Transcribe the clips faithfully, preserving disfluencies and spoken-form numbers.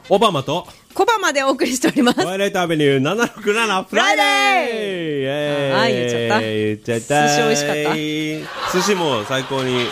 オバマとコバまでお送りしております。 トワイライトアベニューななろくななフライデー。 あー言っちゃった言っちゃった寿司美味しかった寿司も最高に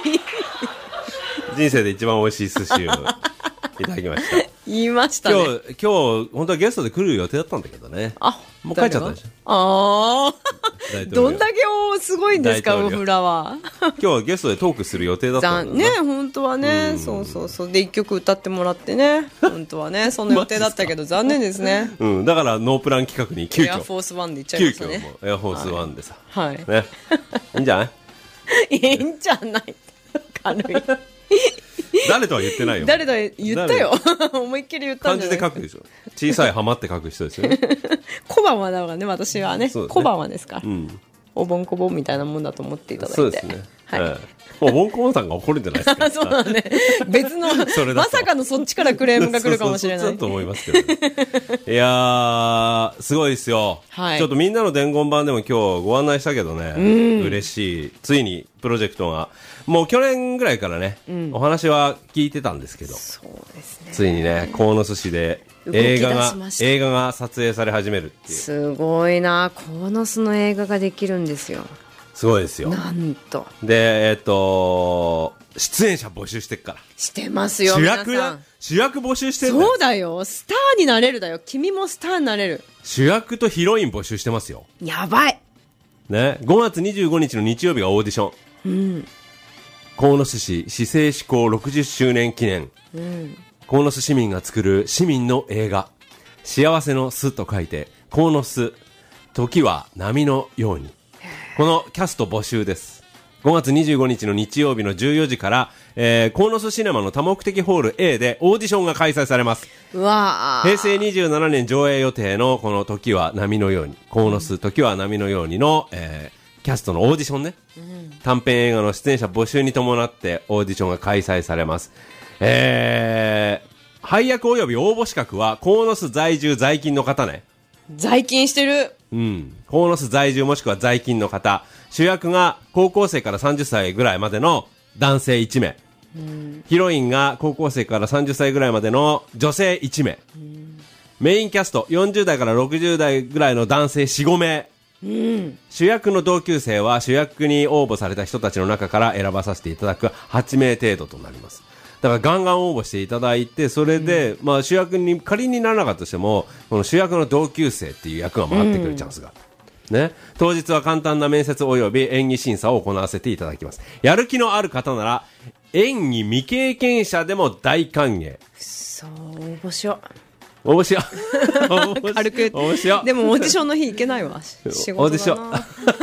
人生で一番美味しい寿司をいただきました言いましたね。 今日今日本当はゲストで来る予定だったんだけどね。 あ、 もう帰っちゃったでしょ。 ああどんだけおすごいんですか大統領オフラは。 今日はゲストでトークする予定だったんだね本当はね、 うんそうそうそうで一曲歌ってもらってね本当はねそんな予定だったけど残念ですね。 うん、だからノープラン企画に急遽エアフォースワンで行っちゃい急ましたね。 遽もうエアフォースワンでさ、 はいね、いいんじゃないいいんじゃない軽い誰とは言ってないよ。 誰だ言ったよ思いっきり言ったん漢字じゃないで書くでしょ。小さい浜って書く人ですよね。 小判はだからね私はねそうですね小判はですから、 うん、 おぼんこぼんみたいなもんだと思っていただいてそうですね。 はい、 ええ、もうボンコボンさんが怒るんじゃないですか。 そうだね別のそれだとまさかのそっちからクレームが来るかもしれない。 そうそうそうだと思いますけど、ね、いやーすごいですよ、 はい、 ちょっとみんなの伝言版でも今日ご案内したけどね、うん、嬉しい。ついにプロジェクトがもう去年ぐらいからね、うん、お話は聞いてたんですけど、 そうですね、 ついにね鴻巣市で映画が映画が撮影され始めるっていう。 すごいな、鴻巣の映画ができるんですよ。 すごいですよ。 なんとでえっと出演者募集してっから。 してますよ。 主役皆さん主役募集してるんだよ。 そうだよ、スターになれるだよ。君もスターになれる。 主役とヒロイン募集してますよ。 やばいね、ごがつにじゅうごにちの日曜日がオーディション、うん、鴻巣市市政施行ろくじゅっしゅうねん記念、うん、鴻巣市民が作る市民の映画幸せの巣と書いて鴻巣時は波のように。このキャスト募集です。ごがつにじゅうごにちの日曜日のじゅうよじから、えー、鴻巣シネマの多目的ホール A でオーディションが開催されます。 うわ平成にじゅうななねん上映予定のこの時は波のように、鴻巣時は波のようにの、えー、キャストのオーディションね、うん、短編映画の出演者募集に伴ってオーディションが開催されます。えー、配役及び応募資格は鴻巣在住在勤の方ね。 在勤してる。 うん。鴻巣在住もしくは在勤の方。主役が高校生からさんじゅっさいぐらいまでの男性いちめい、うん、ヒロインが高校生からさんじゅっさいぐらいまでの女性いちめい、うん、メインキャストよんじゅうだいからろくじゅうだいぐらいの男性 よん、ごめい、うん、主役の同級生は主役に応募された人たちの中から選ばさせていただくはちめい程度となります。だからガンガン応募していただいて、それで、うん、まあ主役に仮にならなかったとしてもこの主役の同級生っていう役が回ってくるチャンスが、うんね、当日は簡単な面接及び演技審査を行わせていただきます。やる気のある方なら演技未経験者でも大歓迎。 そう応募しよう応募しよう軽く応募しよう。 でもオーディションの日行けないわ仕事だな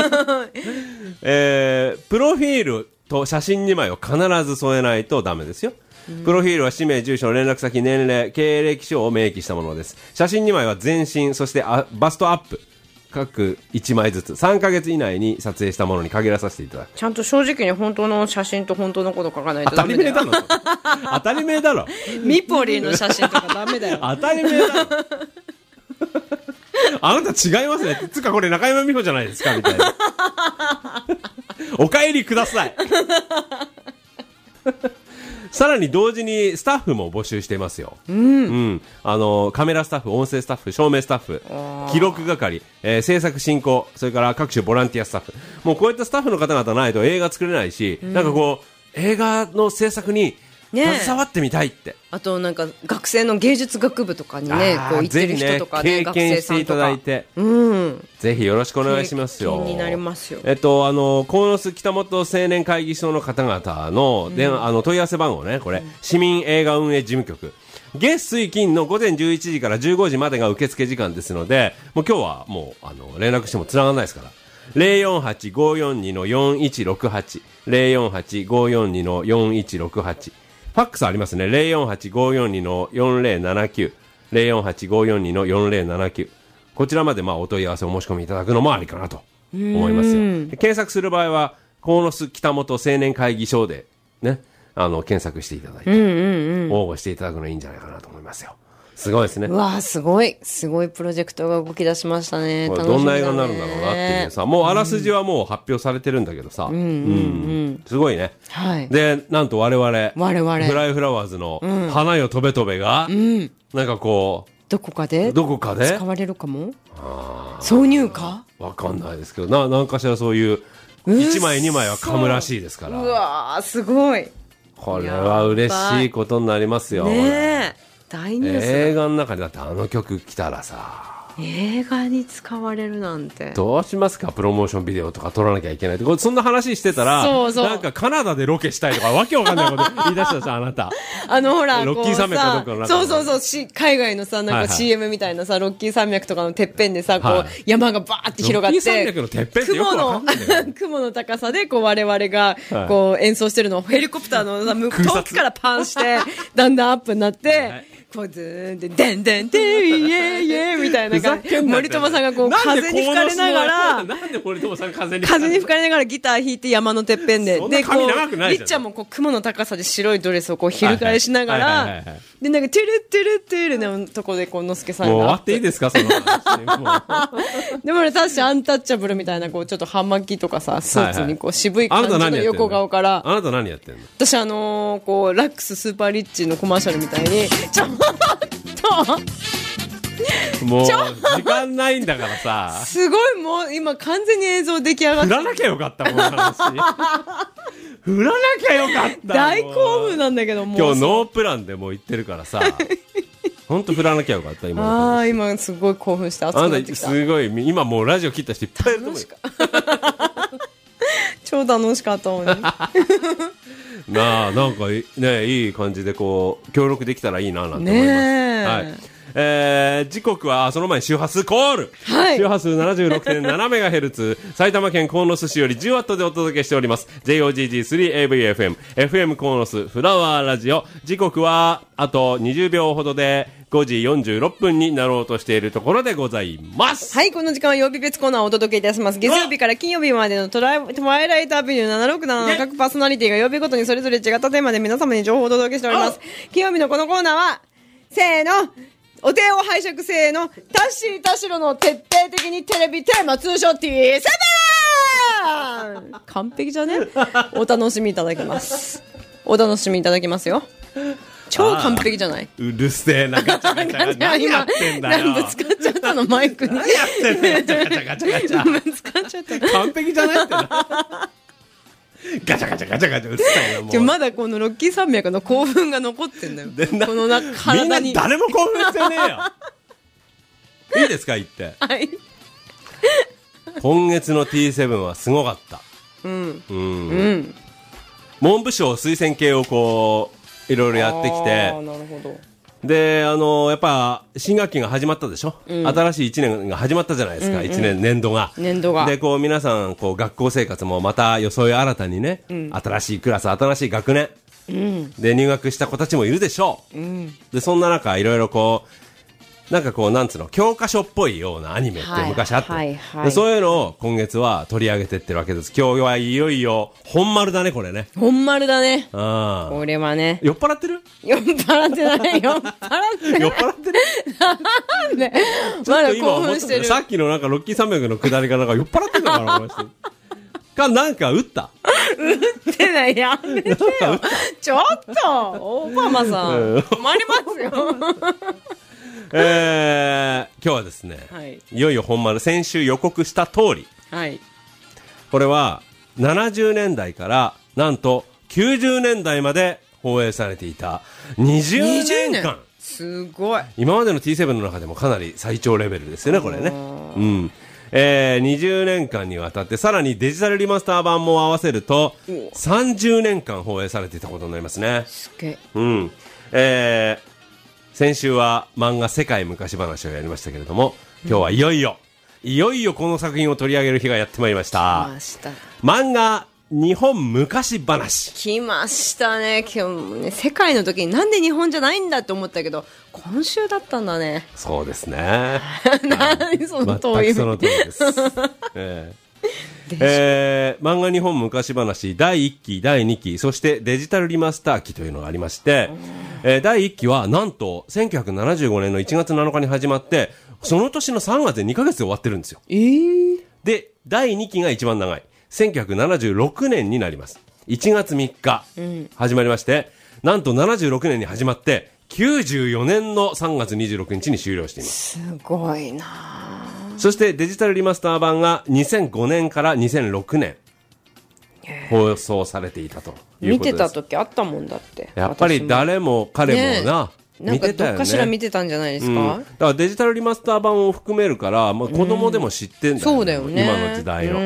えー、プロフィールと写真にまいを必ず添えないとダメですよ。プロフィールは氏名、住所、連絡先、年齢、経歴書を明記したものです。写真にまいは全身、そしてあバストアップ各いちまいずつさんかげつ以内に撮影したものに限らさせていただく。 ちゃんと正直に本当の写真と本当のこと書かないとダメだよ。 当たり前だろ当たり前だろミポリンの写真とかダメだよ当たり前だろあなた違いますね。つかこれ中山美穂じゃないですかみたいなお帰りくださいさらに同時にスタッフも募集していますよ、うんうん、あのカメラスタッフ、音声スタッフ、照明スタッフ、記録係、えー、制作進行、それから各種ボランティアスタッフ、もうこういったスタッフの方々ないと映画作れないし、うん、なんかこう映画の制作に携わってみたいって、ね、 あとなんか学生の芸術学部とかにねこう行ってる人とかね、 ね、経験していただいて、うん、ぜひよろしくお願いしますよ。 経験になりますよ。 えっとあの鴻巣北本青年会議所の方々の、うん、であの問い合わせ番号ね、これ、うん、市民映画運営事務局、月水金の午前じゅういちじからじゅうごじまでが受付時間ですので、もう今日はもうあの連絡しても繋がらないですから、ゼロよんはちごよんにのよんいちろくはち ゼロよんはちごよんにのよんいちろくはち、ファックスありますね。ゼロよんはちごよんにのよんゼロななきゅう ゼロよんはちごよんにのよんゼロななきゅう、こちらまでまあお問い合わせを申し込みいただくのもありかなと思いますよ。検索する場合は鴻巣北本青年会議所でね、あの検索していただいて、うんうんうん、応募していただくのがいいんじゃないかなと思いますよ。すごいですね。 うわーすごいすごいプロジェクトが動き出しましたね。楽しみだね。 どんな映画になるんだろうなっていうさ、もうあらすじはもう発表されてるんだけどさ、うんうんうん、すごいね、はい、でなんと我々我々フライフラワーズの花よ飛べ飛べが、うん、 なんかこどこかでう、どこかで使われるかも。 あ挿入歌。 わかんないですけど、な、なんかしらそういう、いちまいにまいは噛むらしいですかうら。 わー、すごい。 これは嬉しいことになりますよ。 ねえ。大ニュースだ。 映画の中にだってあの曲来たらさ、 映画に使われるなんて。 どうしますか、プロモーションビデオとか撮らなきゃいけないって。これそんな話してたら、 そうそうなんかカナダでロケしたいとか、わけわかんないこと言い出したじゃん、あなた。 あのほら、 ロッキー山脈かどっかの中のこうさそうそうそうし、海外のさ、なんかはいはいシーエム みたいなさ、ロッキー山脈とかのてっぺんでさ、こう、 はい山がバーって広がって、 ロッキー山脈のてっぺんってよく雲のわかんないんだよ、 雲の高さで、こう我々が、 はいこう演奏してるのをヘリコプターのさ、向空撮遠くからパンして、だんだんアップになって、 はいこうずーんで、でんでんでん、イエーイエーみたいなふざ感じ。 けんなって森友さんがこう、風に吹かれながら、 なんで森友さん風に吹かれ風に吹かれながらギター弾いて山のてっぺんで。 そんなで、こ髪長くう、 ないじゃんりっちゃんもこう雲の高さで白いドレスをこう翻しながはいはいはいはいらはい、 で、なんか、トゥルトゥルトゥルのとこでこう、のすけさんが。 もう終わっていいですか、その話。もうでもね、確かアンタッチャブルみたいな、こう、ちょっと葉巻とかさ、スーツにこう、渋いあ感じのなた何やってんの横顔から、 あなた何やってんの私あのー、こう、ラックススーパーリッチのコマーシャルみたいに、ちょっと、 もう、時間ないんだからさ、 すごいもう、今完全に映像出来上がって振らなきゃよかった、この話。振らなきゃよかった。 大興奮なんだけど、もう。 今日ノープランでもう行ってるからさ、ほんと振らなきゃよかった、今のああ、 話。 今すごい興奮して熱あなた、 くなってきた。 すごい、今もうラジオ切った人いっぱいいると思うよ。 超楽しかったのに。 なあ、なんかいね、いい感じでこう、協力できたらいいな、なんて思います。 ねえ。 はい。えー、時刻は、あその前に周波数コール、 はい周波数 ななじゅうろくてんななメガヘルツ、埼玉県鴻巣市よりじゅうワットでお届けしております。ジェイオージージースリーエーブイエフエム、エフエム 鴻巣フラワーラジオ。時刻は、あとにじゅうびょうほどでごじよんじゅうろっぷんになろうとしているところでございます。 はい、この時間は曜日別コーナーをお届けいたします。月曜日から金曜日までのトライトワイライトアベニューななろくななの各パーソナリティが曜日ごとにそれぞれ違ったテーマで皆様に情報をお届けしております。金曜日のこのコーナーは、せーの、お手を拝借せーの、タッシー田代の徹底的にテレビテーマ通称 ティーセブン 完璧じゃねお楽しみいただけます。お楽しみいただけますよ。超完璧じゃない？ うるせえな、ガチャガチャ。何やってんだよ。 今ぶつかっちゃったの、マイクに。 何やってんだよ、ガチャガチャガチャガチャ。 ぶつかっちゃったの。 完璧じゃないってな。ガチャガチャガチャガチャうるさいな、もう。 ちょまだこのロッキー山脈の興奮が残ってんだよ。 でなこのなみん体に。 な誰も興奮してねえよ。いいですか、言って。 はい。 今月の ティーセブン はすごかった。 うん。 うん。 うん。 文部省推薦系をこう、いろいろやってきあーて、 なるほど。 で、あのやっぱ、新学期が始まったでしょ、 うん新しいいちねんが始まったじゃないですか、 うんうんいちねん、年度が。 年度が。 で、こう、皆さん、こう、学校生活もまた、装い新たにね、 うん新しいクラス、新しい学年、 うん。 で、入学した子たちもいるでしょう。 うん。 で、そんな中、いろいろこう、なんかこう、なんつうの、教科書っぽいようなアニメってはい昔あった、 はいはいでそういうのを今月は取り上げてってるわけです。今日はいよいよ、本丸だね、これね。 本丸だね。 ああ。 これはね。 酔っ払ってる酔っ払ってない。酔っ払ってない。 酔っ払ってるなんでちょまだっと今思っ興奮してる。 さっきのなんかロッキー山脈の下りがなんか酔っ払ってんのかな、この人。か、なんか打った打ってない。やめてよ。ちょっとオバマさうんん。困りますよ。 えー、今日はですね、 はい。 いよいよ本丸、先週予告した通り、 はい。 これはななじゅうねんだいからなんときゅうじゅうねんだいまで放映されていたにじゅうねんかん。 すごい。 今までの ティーセブン の中でもかなり最長レベルですよね、これね。 あーうん。えー、にじゅうねんかんにわたって、さらにデジタルリマスター版も合わせると、 おさんじゅうねんかん放映されていたことになりますね。 すげえ。 うん。えー、先週は漫画世界昔話をやりましたけれども、今日はいよいよ、いよいよこの作品を取り上げる日がやってまいりました来。ました。 漫画日本昔話。 来ましたね。今日もね、世界の時になんで日本じゃないんだって思ったけど、今週だったんだね。 そうですね。 何その遠い全くその通りです。えーえー漫画日本昔話だいいっき、だいにき、そしてデジタルリマスター期というのがありまして、えーだいいっきはなんとせんきゅうひゃくななじゅうごねんのいちがつなのかに始まって、その年のさんがつでにかげつで終わってるんですよ。 えー、 で、だいにきが一番長い。せんきゅうひゃくななじゅうろくねんになります。いちがつみっか、 ん始まりまして、なんとななじゅうろくねんに始まって、 きゅうじゅうよねんのさんがつにじゅうろくにちに終了しています。 すごいな。 そしてデジタルリマスター版がにせんごねんからにせんろくねん放送されていたということです。 見てた時あったもんだって。 やっぱり誰も彼もな、 なんかどっかしら見てたんじゃないですか、 うん、だからデジタルリマスター版を含めるから、まあ、子供でも知ってんだよね、うん、 そうだよね、 今の時代の、 うん、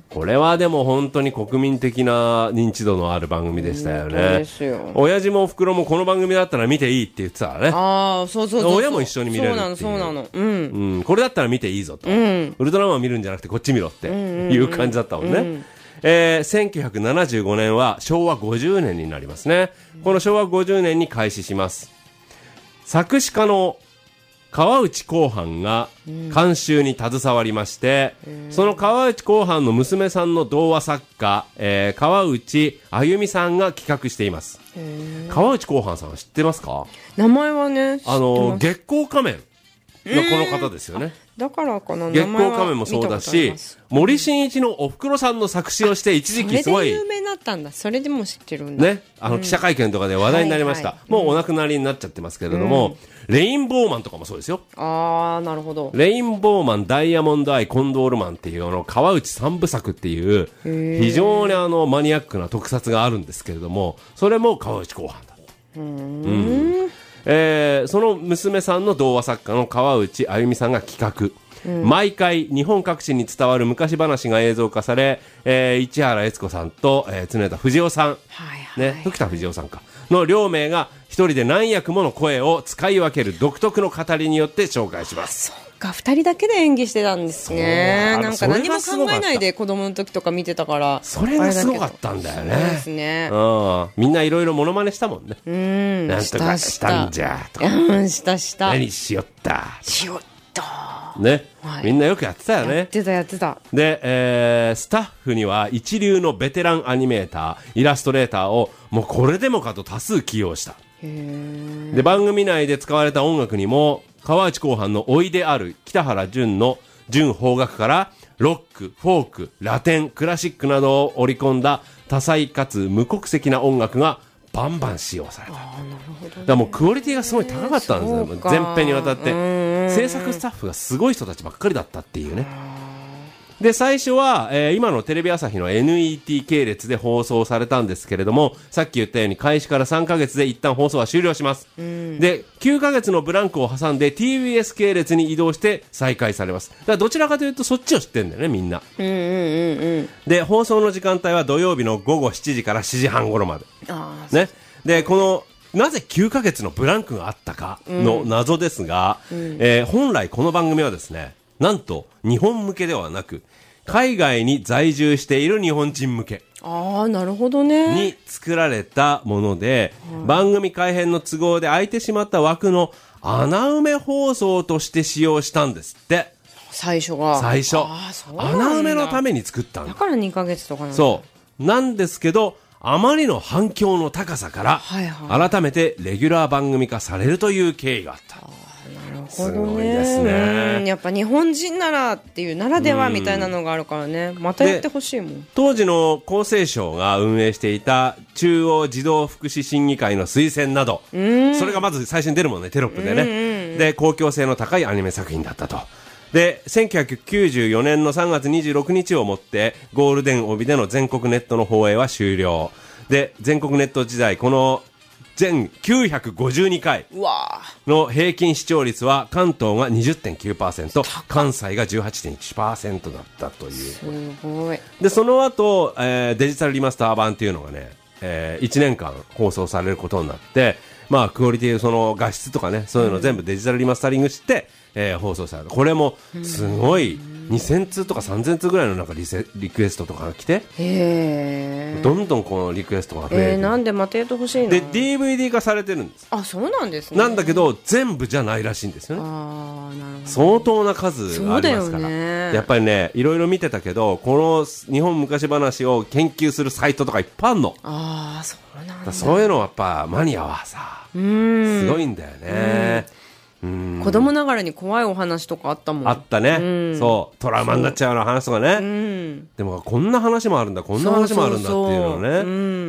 これはでも本当に国民的な認知度のある番組でしたよね。 ですよ。 親父もお袋もこの番組だったら見ていいって言ってたからね。 ああ、そうそうそうそう、 親も一緒に見れるっていう。 そうなのそうなの、うんうん、これだったら見ていいぞと、うん、ウルトラマン見るんじゃなくてこっち見ろっていう感じだったもんね、うんうんうん、えー、せんきゅうひゃくななじゅうごねんはしょうわごじゅうねんになりますね。このしょうわごじゅうねんに開始します。作詞家の川内公範が監修に携わりまして、うん、その川内公範の娘さんの童話作家、えー、川内あゆみさんが企画しています。川内公範さんは知ってますか？ 名前はね、 あの月光仮面のこの方ですよね。 だからかな、 月光仮面もそうだし、森進一のおふくろさんの作詞をして一時期すごい、 それで有名だったんだ。それでも知ってるんだね。あの記者会見とかで話題になりました、はいはい、もうお亡くなりになっちゃってますけれども、うん、レインボーマンとかもそうですよ。 あー、なるほど。 レインボーマン、ダイヤモンドアイ、コンドールマンっていうあの川内三部作っていう非常にあのマニアックな特撮があるんですけれども、それも川内公範だった。うーん、うん、えー、その娘さんの童話作家の川内あゆみさんが企画、うん、毎回日本各地に伝わる昔話が映像化され、えー、市原悦子さんと、えー、常田藤夫さん、はいはい、ね、福田藤夫さんかの両名が一人で何役もの声を使い分ける独特の語りによって紹介します。 そうか、二人だけで演技してたんですね。なんか何も考えないで子供の時とか見てたから、 それがすごかったんだよね。 そうですね、 うん、みんないろいろモノマネしたもんね。 うん、 なんとかしたんじゃとか、 うん、したした何しよったしよったね、はい、みんなよくやってたよね。 やってたやってた。 で、えー、スタッフには一流のベテランアニメーター、イラストレーターをもうこれでもかと多数起用した。へで、番組内で使われた音楽にも川内公範の甥いである北原淳の純邦楽からロック、フォーク、ラテン、クラシックなどを織り込んだ多彩かつ無国籍な音楽がバンバン使用された。あ、なるほどね、だからもうクオリティがすごい高かったんですよ、全編にわたって。制作スタッフがすごい人たちばっかりだったっていうね。で、最初は、えー、今のテレビ朝日の エヌイーティー 系列で放送されたんですけれども、さっき言ったように開始からさんかげつで一旦放送は終了します。で、きゅうかげつのブランクを挟んで ティービーエス 系列に移動して再開されます。だからどちらかというとそっちを知ってんだよね、みんな。うんうんうんうん。で、放送の時間帯は土曜日のごごしちじからしちじはん頃まで。あね。で、この、なぜきゅうかげつのブランクがあったかの謎ですが、うんうん、えー、本来この番組はですね、なんと日本向けではなく海外に在住している日本人向け、 あー、なるほどね、 に作られたもので、うん、番組改編の都合で空いてしまった枠の穴埋め放送として使用したんですって。 最初が最初穴埋めのために作ったんだ。 だからにかげつとかなんだ。 そうなんですけど、あまりの反響の高さから、はいはい、改めてレギュラー番組化されるという経緯があった。 なるほどね。すごいですね。やっぱ日本人ならっていうならではみたいなのがあるからね、またやってほしいもん。 当時の厚生省が運営していた中央児童福祉審議会の推薦など、それがまず最初に出るもんね、テロップでね。で、公共性の高いアニメ作品だったと。で、せんきゅうひゃくきゅうじゅうよねんのさんがつにじゅうろくにちをもってゴールデン帯での全国ネットの放映は終了で、全国ネット時代この全きゅうひゃくごじゅうにかいの平均視聴率は関東が にじゅってんきゅうパーセント、 関西が じゅうはちてんいちパーセント だったという。すごい。 で、その後、えー、デジタルリマスター版っていうのがね、えー、いちねんかん放送されることになって、まあクオリティ、その画質とかね、そういうの全部デジタルリマスタリングして、えー、放送された。これもすごいにせんつうとかさんぜんつうぐらいのなんか リ, セリクエストとかが来て、へー、どんどんこのリクエストが増えて、 えー、なんでまたやってほしいので ディーブイディー 化されてるんです。 あ、そうなんですね。 なんだけど全部じゃないらしいんですよね。あ、なるほど。相当な数がありますから、ね、やっぱりね、いろいろ見てたけど、この日本昔話を研究するサイトとかいっぱいあるの。 ああ、そうなんだ。 そういうのはやっぱマニアはさ、うーん、すごいんだよね。 うん、子供ながらに怖いお話とかあったもん。 あったね、うん、そうトラウマになっちゃうような話とかね、うん、でもこんな話もあるんだ、こんな話もあるんだっていうのをね、うん、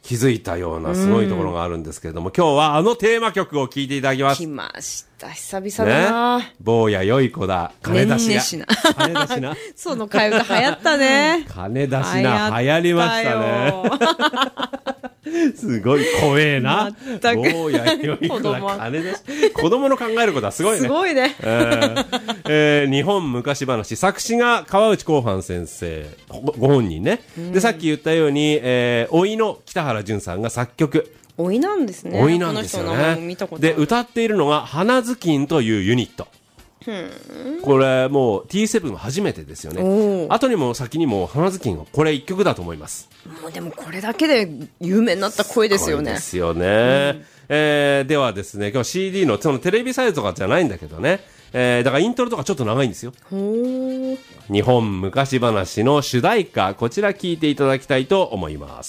気づいたようなすごいところがあるんですけれども、今日はあのテーマ曲を聴いていただきます。 来ました久々だな、 ね、坊やよい子だ金出しな、 ねんねしな金出しなその替え歌流行ったね金出しな流行りましたねすごい怖えな。坊やよい子だ金出し子供の考えることはすごいね。 すごいね、 えーえー、日本昔話作詞が川内広範先生 ご, ご本人ね、うん、でさっき言ったように、えー、甥いの北原淳さんが作曲。 おいなんですね。 おいなんですよね。で歌っているのが花ずきんというユニット。これもう ティーセブン 初めてですよね。後にも先にも花ずきんこれ一曲だと思います。 もうでもこれだけで有名になった声ですよね。 ですよね、うんえー、ではですね今日 シーディー のそのテレビサイズとかじゃないんだけどね、えー、だからイントロとかちょっと長いんですよ。 ほ日本昔話の主題歌こちら聴いていただきたいと思います。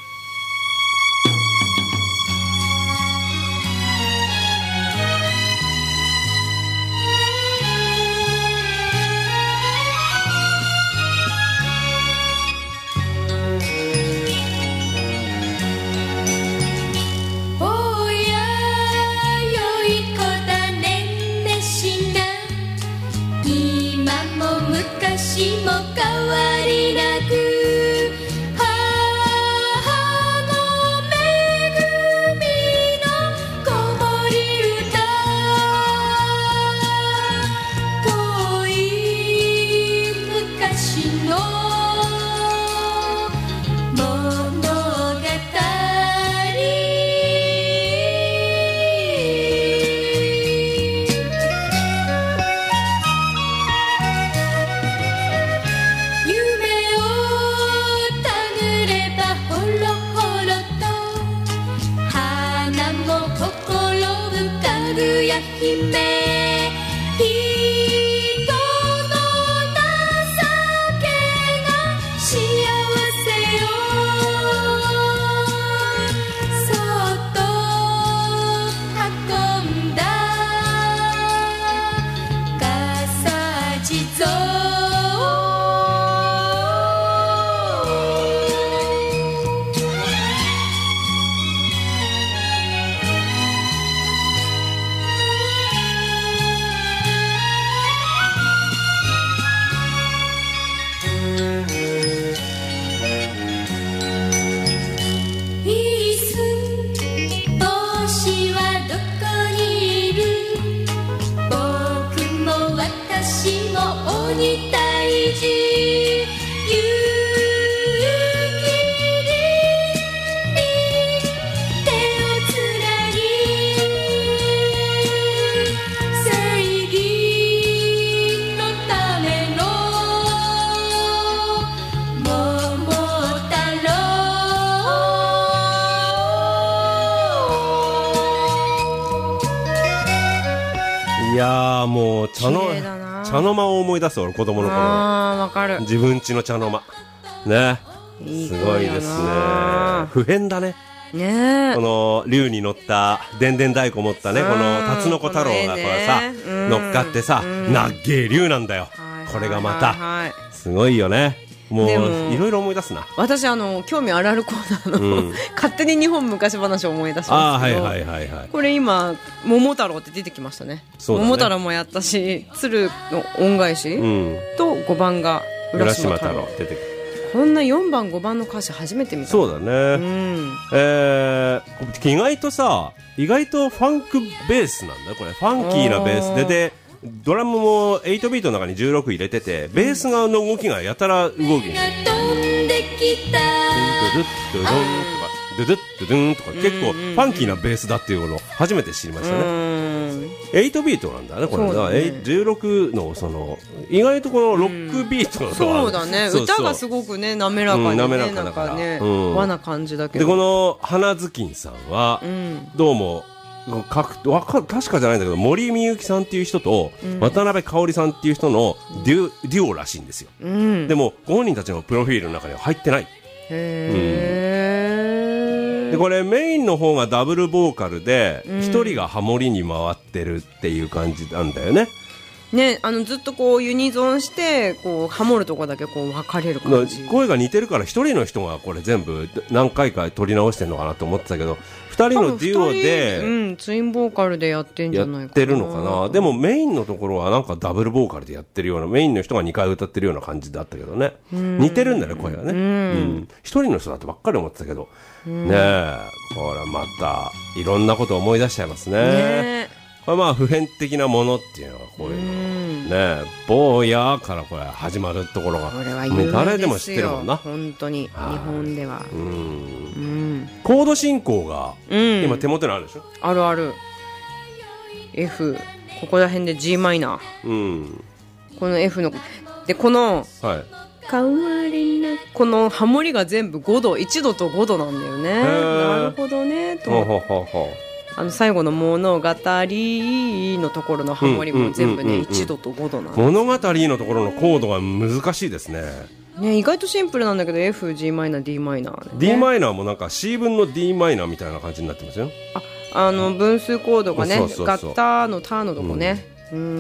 昔も変わりなく母の恵みの子守歌遠い昔の物語姫人の情けが幸せをそっと運んだ笠地蔵鬼退治夕霧に手をつなぎ正義のための桃太郎いやーもう茶の茶の間を思い出す俺子供の頃。 あーわかる。 自分家の茶の間ねいいすごいですね。普遍だね。 ねこの竜に乗ったでんでん太鼓持ったねこのタツノコ太郎がこれさ乗っかってさなっげー竜なんだよ。これがまたすごいよね。もういろいろ思い出すな。 私あの興味あるあるコーナーの、うん、勝手に日本昔話を思い出しますけど、はいはいはいはい、これ今桃太郎って出てきました ね, ね桃太郎もやったし鶴の恩返し、うん、とごばんが浦島太郎出てくる。こんなよんばんごばんの歌詞初めて見た。 そうだね、うんえー、意外とさ意外とファンクベースなんだこれ。ファンキーなベースででドラムもはちビートの中にじゅうろく入れててベース側の動きがやたら動きにドゥドゥドゥドゥドゥドゥンとか結構ファンキーなベースだっていうのを初めて知りましたね。はちビートなんだねこれね。じゅうろくのその意外とこのロックビートのそうだね。歌がすごくね滑らかにね、滑らかなんかね和な感じだけど。 でこの花ずきんさんはどうもかくわか確かじゃないんだけど森美幸さんっていう人と、うん、渡辺香織さんっていう人のデュ、デュオらしいんですよ、うん、でもご本人たちのプロフィールの中には入ってない。 へー、 うん、でこれメインの方がダブルボーカルで一、うん、人がハモリに回ってるっていう感じなんだよね。 ね、あのずっとこうユニゾンしてこうハモるとこだけこう分かれる感じ。 声が似てるから一人の人がこれ全部何回か撮り直してるのかなと思ってたけど、二人のデュオでうん、ツインボーカルでやってんじゃないかな。 やってるのかな。でもメインのところはなんかダブルボーカルでやってるような、メインの人がにかい歌ってるような感じだったけどね。似てるんだね、声がね。うん一人の人だとばっかり思ってたけど、ねえ、これまたいろんなことを思い出しちゃいますね。 ねこれまあ普遍的なものっていうのはこういうのね、坊やからこれ始まるところがこれは有名ですよ。 誰でも知ってるもんな。 本当に日本では。 うん、 うん、 コード進行がうん今手元にあるでしょ。 あるある。F ここら辺で G マイナー。 うん。 この F のでこのはい。 変わりなこのハモリが全部ごどいちどとごどなんだよね。なるほどねと。 ほうほうほうほう。 あの最後の物語のところのハモリも全部ねいちどとごどなんです。 物語のところのコードが難しいですね。 ね、意外とシンプルなんだけど F、G マイナー、D マイナー、ね、 D マイナーもなんか C 分の D マイナーみたいな感じになってますよ。 あ、あの分数コードがね、 そうそうそうガッターのターのとこね、うん、うん、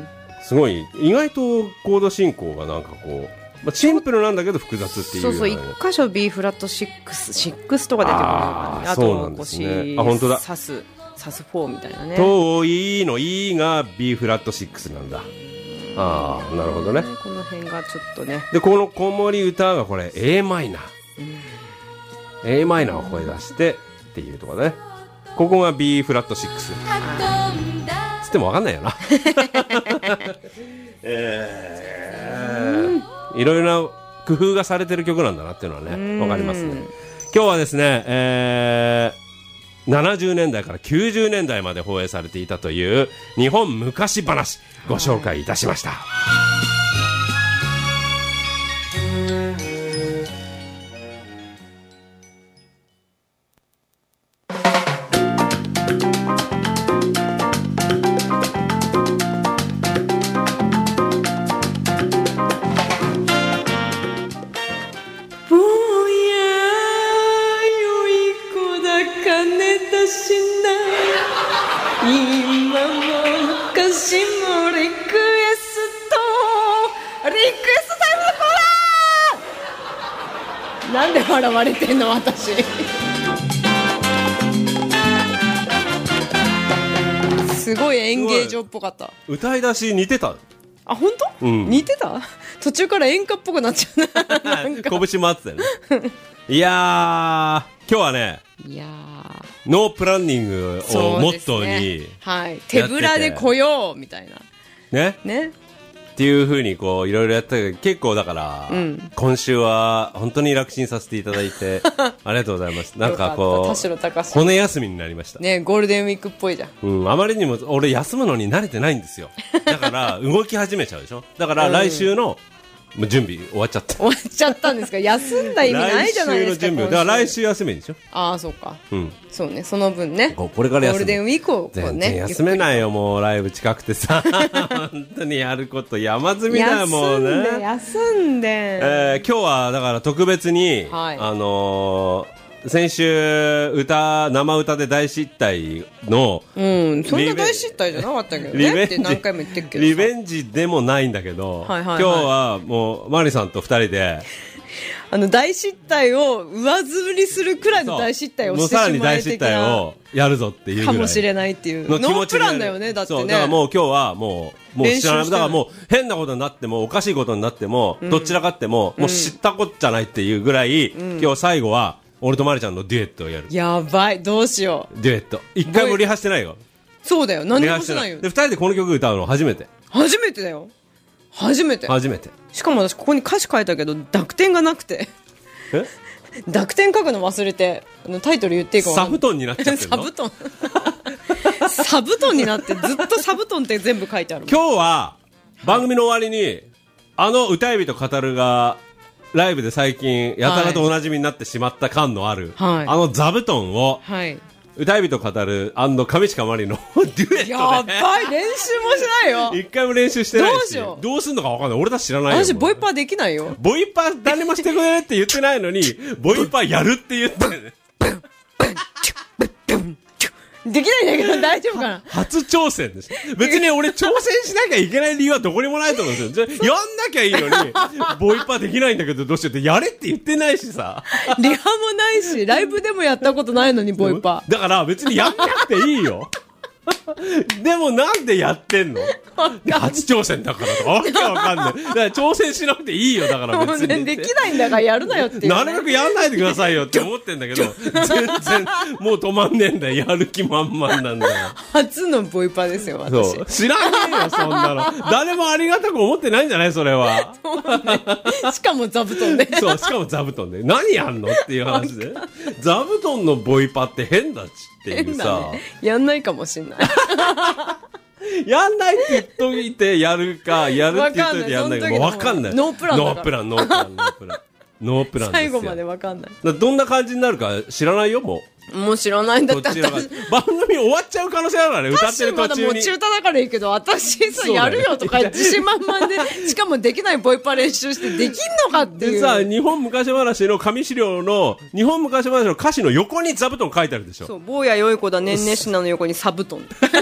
すごい意外とコード進行がなんかこう、まあ、シンプルなんだけど複雑っていうような、ね、 そうそう、一箇所 B フラットろく、ろくとか出てくるからね。あそうなんですね。あ、本当だ。 サスサスフォーみたいなね。 遠いの E が B フラットろくなんだ。ああ、なるほどね。 この辺がちょっとね。 でこの子守歌がこれ A マイナー、うん、A マイナーを声出してっていうところね。ここが B フラットろくつっても分かんないよな。えー、いろいろな工夫がされてる曲なんだなっていうのはね分かりますね。今日はですね、えー、ななじゅうねんだいからきゅうじゅうねんだいまで放映されていたという日本昔話ご紹介いたしました。 なんで笑われてんの私。すごい演芸場っぽかった。 歌い出し似てた。 あ、本当？うん、似てた？途中から演歌っぽくなっちゃうな。なんか拳回ってたよね。いやー、今日はね、 いやー、 ノープランニングをモットーに、 ね、はい、手ぶらで来ようみたいなねねっていう風にこういろいろやったけど、結構だから、うん、今週は本当に楽ちんさせていただいてありがとうございます。なんかこう骨休みになりましたね。ゴールデンウィークっぽいじゃん。 うん、あまりにも俺休むのに慣れてないんですよ。だから動き始めちゃうでしょ。だから来週の、うん、準備終わっちゃった。 終わっちゃったんですか。休んだ意味ないじゃないですか。来週の準備だから来週休みでしょ。 ああ、そうか、 うん、 そうね、その分ね、 これから休む。 ゴールデンウィークをこうね、 全然休めないよ。もうライブ近くてさ本当にやること山積みだよ。もうね、 休んで休んで、 えー、今日はだから特別に、はい、あのー先週歌生歌で大失態の、 うん、そんな大失態じゃなかったけどねって何回も言ってるけど、 リベンジでもないんだけど、はいはいはい、今日はもうマリさんと二人であの大失態を上積みするくらいの大失態をしてしまえ的な、もうさらに大失態をやるぞっていうぐらいかもしれないっていうノープランだよね。だってね、 そうだからもう今日はもうもう知らない。だからもう変なことになってもおかしいことになっても、うん、どちらかっても、うん、もう知ったこっちゃないっていうぐらい、うん、今日最後は俺とマリちゃんのデュエットをやる。やばい、どうしよう。デュエット一回もリハしてないよ。 そうだよ、何もしてないよ。 で二人でこの曲歌うの初めて。 初めてだよ。初めて初めて。 しかも私ここに歌詞書いたけど濁点がなくてえ濁点書くの忘れて、あのタイトル言っていいか分かんない。 サブトンになっちゃってるの。 サブトンサブトンになってずっとサブトンって全部書いてある。 今日は番組の終わりにあの歌い人語るがライブで最近やたらとおなじみになってしまった感のある、はい、あの座布団を、はい、歌い人語る上近まりのデュエットでやばい、練習もしないよ。 一回も練習してないし、 どうしよう、 どうすんのか分かんない。俺たち知らないよ。 私ボイパーできないよ。 ボイパー誰もしてくれって言ってないのにボイパーやるって言ってる。でできないんだけど大丈夫かな。 初挑戦です。別に俺挑戦しなきゃいけない理由はどこにもないと思うんですよ。じゃやんなきゃいいのに、ボイパできないんだけどどうしようって、やれって言ってないしさ。 リハもないし、ライブでもやったことないのに、ボイパ。 だから別にやんなくていいよ。でもなんでやってんの？初挑戦だからとかわけわかんない。だから挑戦しなくていいよ、だから別に。 できないんだからやるなよっていう、ね。 なるべくやんないでくださいよって思ってんだけど、全然もう止まんねえんだよ。やる気満々なんだよ。 初のボイパですよ、私。 そう。知らねえよ、そんなの。誰もありがたく思ってないんじゃないそれは。 ね、しかも座布団で。 そう、しかも座布団で。何やんのっていう話で。座布団のボイパって変だっちっていうさ。 ね、やんないかもしんない。 やんないって言っといてやるか、やるって言っといてやんないか、もうわかんない。 ノープランだから。 ノープラン、ノープラン、ノープラン。ノープランですよ。 最後までわかんない。 どんな感じになるか知らないよ、もう。 もう知らないんだったら。 番組終わっちゃう可能性あるからね、歌ってる途中に。 まだもう中途だからいいけど、私さ、やるよとか自信満々で、しかもできないボイパ練習してできんのかっていう。 でさ、日本昔話の紙資料の、日本昔話の歌詞の横に座布団書いてあるでしょ。 そう、坊やよい子だねんねしなの横に座布団。